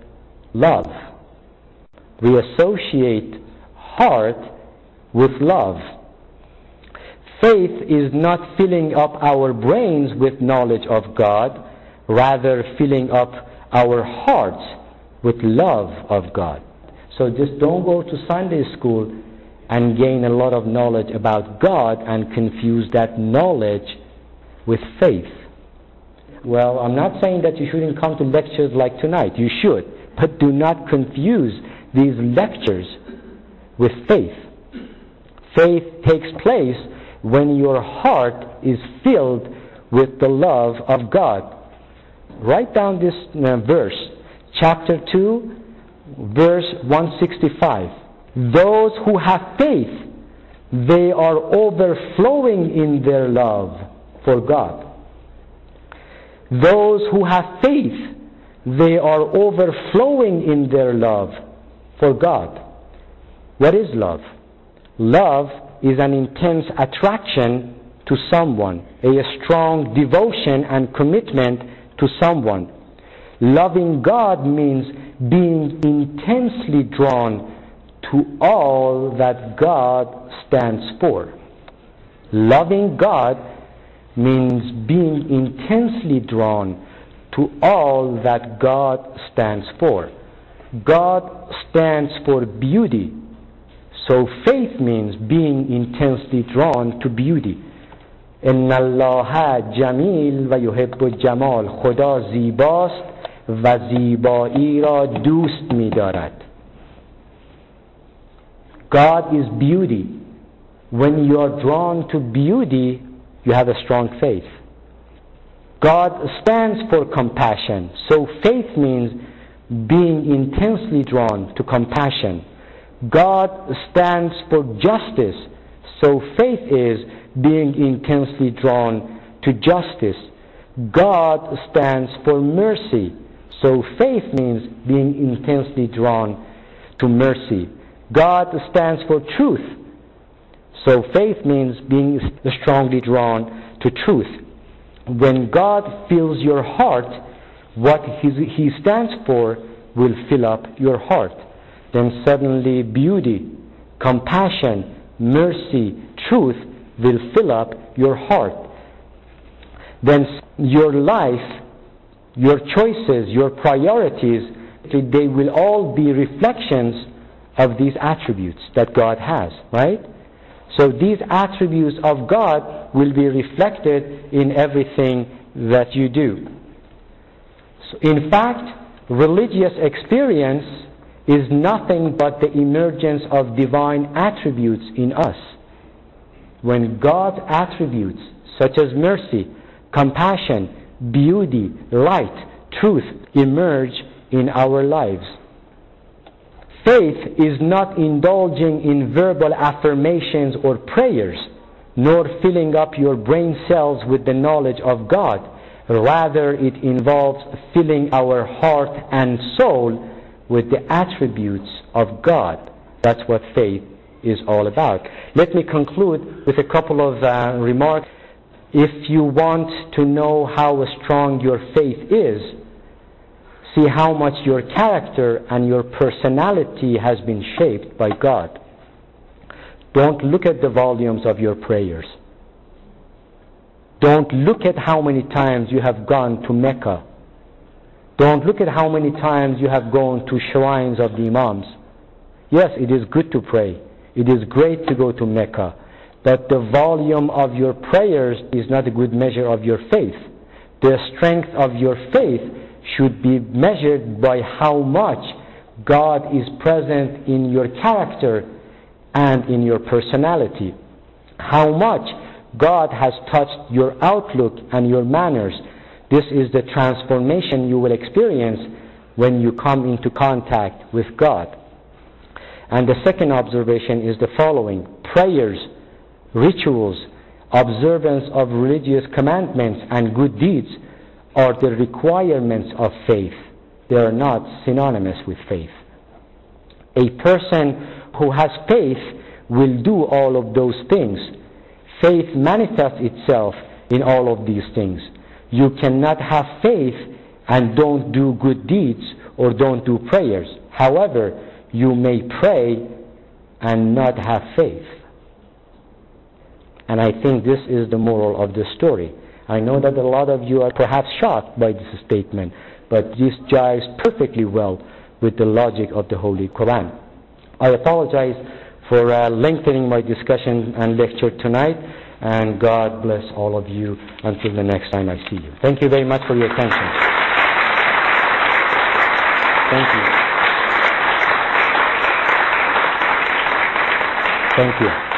B: love. We associate heart with love. Faith is not filling up our brains with knowledge of God, rather filling up our hearts with love of God. So just don't go to Sunday school and gain a lot of knowledge about God and confuse that knowledge with faith. Well, I'm not saying that you shouldn't come to lectures like tonight. You should. But do not confuse these lectures with faith. Faith takes place when your heart is filled with the love of God. Write down this verse, chapter 2, verse 165. Those who have faith, they are overflowing in their love for God. Those who have faith, they are overflowing in their love for God. What is love? Love is an intense attraction to someone, a strong devotion and commitment to someone. Loving God means being intensely drawn to all that God stands for. Loving God means being intensely drawn to all that God stands for. God stands for beauty. So faith means being intensely drawn to beauty. ان الله جمیل و یحب الجمال. خدا زیباست و زیبایی را دوست می‌دارد. God is beauty. When you are drawn to beauty, you have a strong faith. God stands for compassion. So faith means being intensely drawn to compassion. God stands for justice. So faith is being intensely drawn to justice. God stands for mercy. So faith means being intensely drawn to mercy. God stands for truth. So faith means being strongly drawn to truth. When God fills your heart, what He stands for will fill up your heart. Then suddenly beauty, compassion, mercy, truth will fill up your heart. Then your life, your choices, your priorities, they will all be reflections of these attributes that God has, right? So these attributes of God will be reflected in everything that you do. So in fact, religious experience is nothing but the emergence of divine attributes in us. When God's attributes such as mercy, compassion, beauty, light, truth emerge in our lives. Faith is not indulging in verbal affirmations or prayers, nor filling up your brain cells with the knowledge of God. Rather, it involves filling our heart and soul with the attributes of God. That's what faith is all about. Let me conclude with a couple of remarks. If you want to know how strong your faith is, see how much your character and your personality has been shaped by God. Don't look at the volumes of your prayers. Don't look at how many times you have gone to Mecca. Don't look at how many times you have gone to shrines of the Imams. Yes, it is good to pray. It is great to go to Mecca. But the volume of your prayers is not a good measure of your faith. The strength of your faith should be measured by how much God is present in your character and in your personality. How much God has touched your outlook and your manners. This is the transformation you will experience when you come into contact with God. And the second observation is the following. Prayers, rituals, observance of religious commandments and good deeds are the requirements of faith. They are not synonymous with faith. A person who has faith will do all of those things. Faith manifests itself in all of these things. You cannot have faith and don't do good deeds, or don't do prayers. However, you may pray and not have faith. And I think this is the moral of the story. I know that a lot of you are perhaps shocked by this statement, but this jives perfectly well with the logic of the Holy Quran. I apologize for lengthening my discussion and lecture tonight, and God bless all of you until the next time I see you. Thank you very much for your attention. Thank you. Thank you.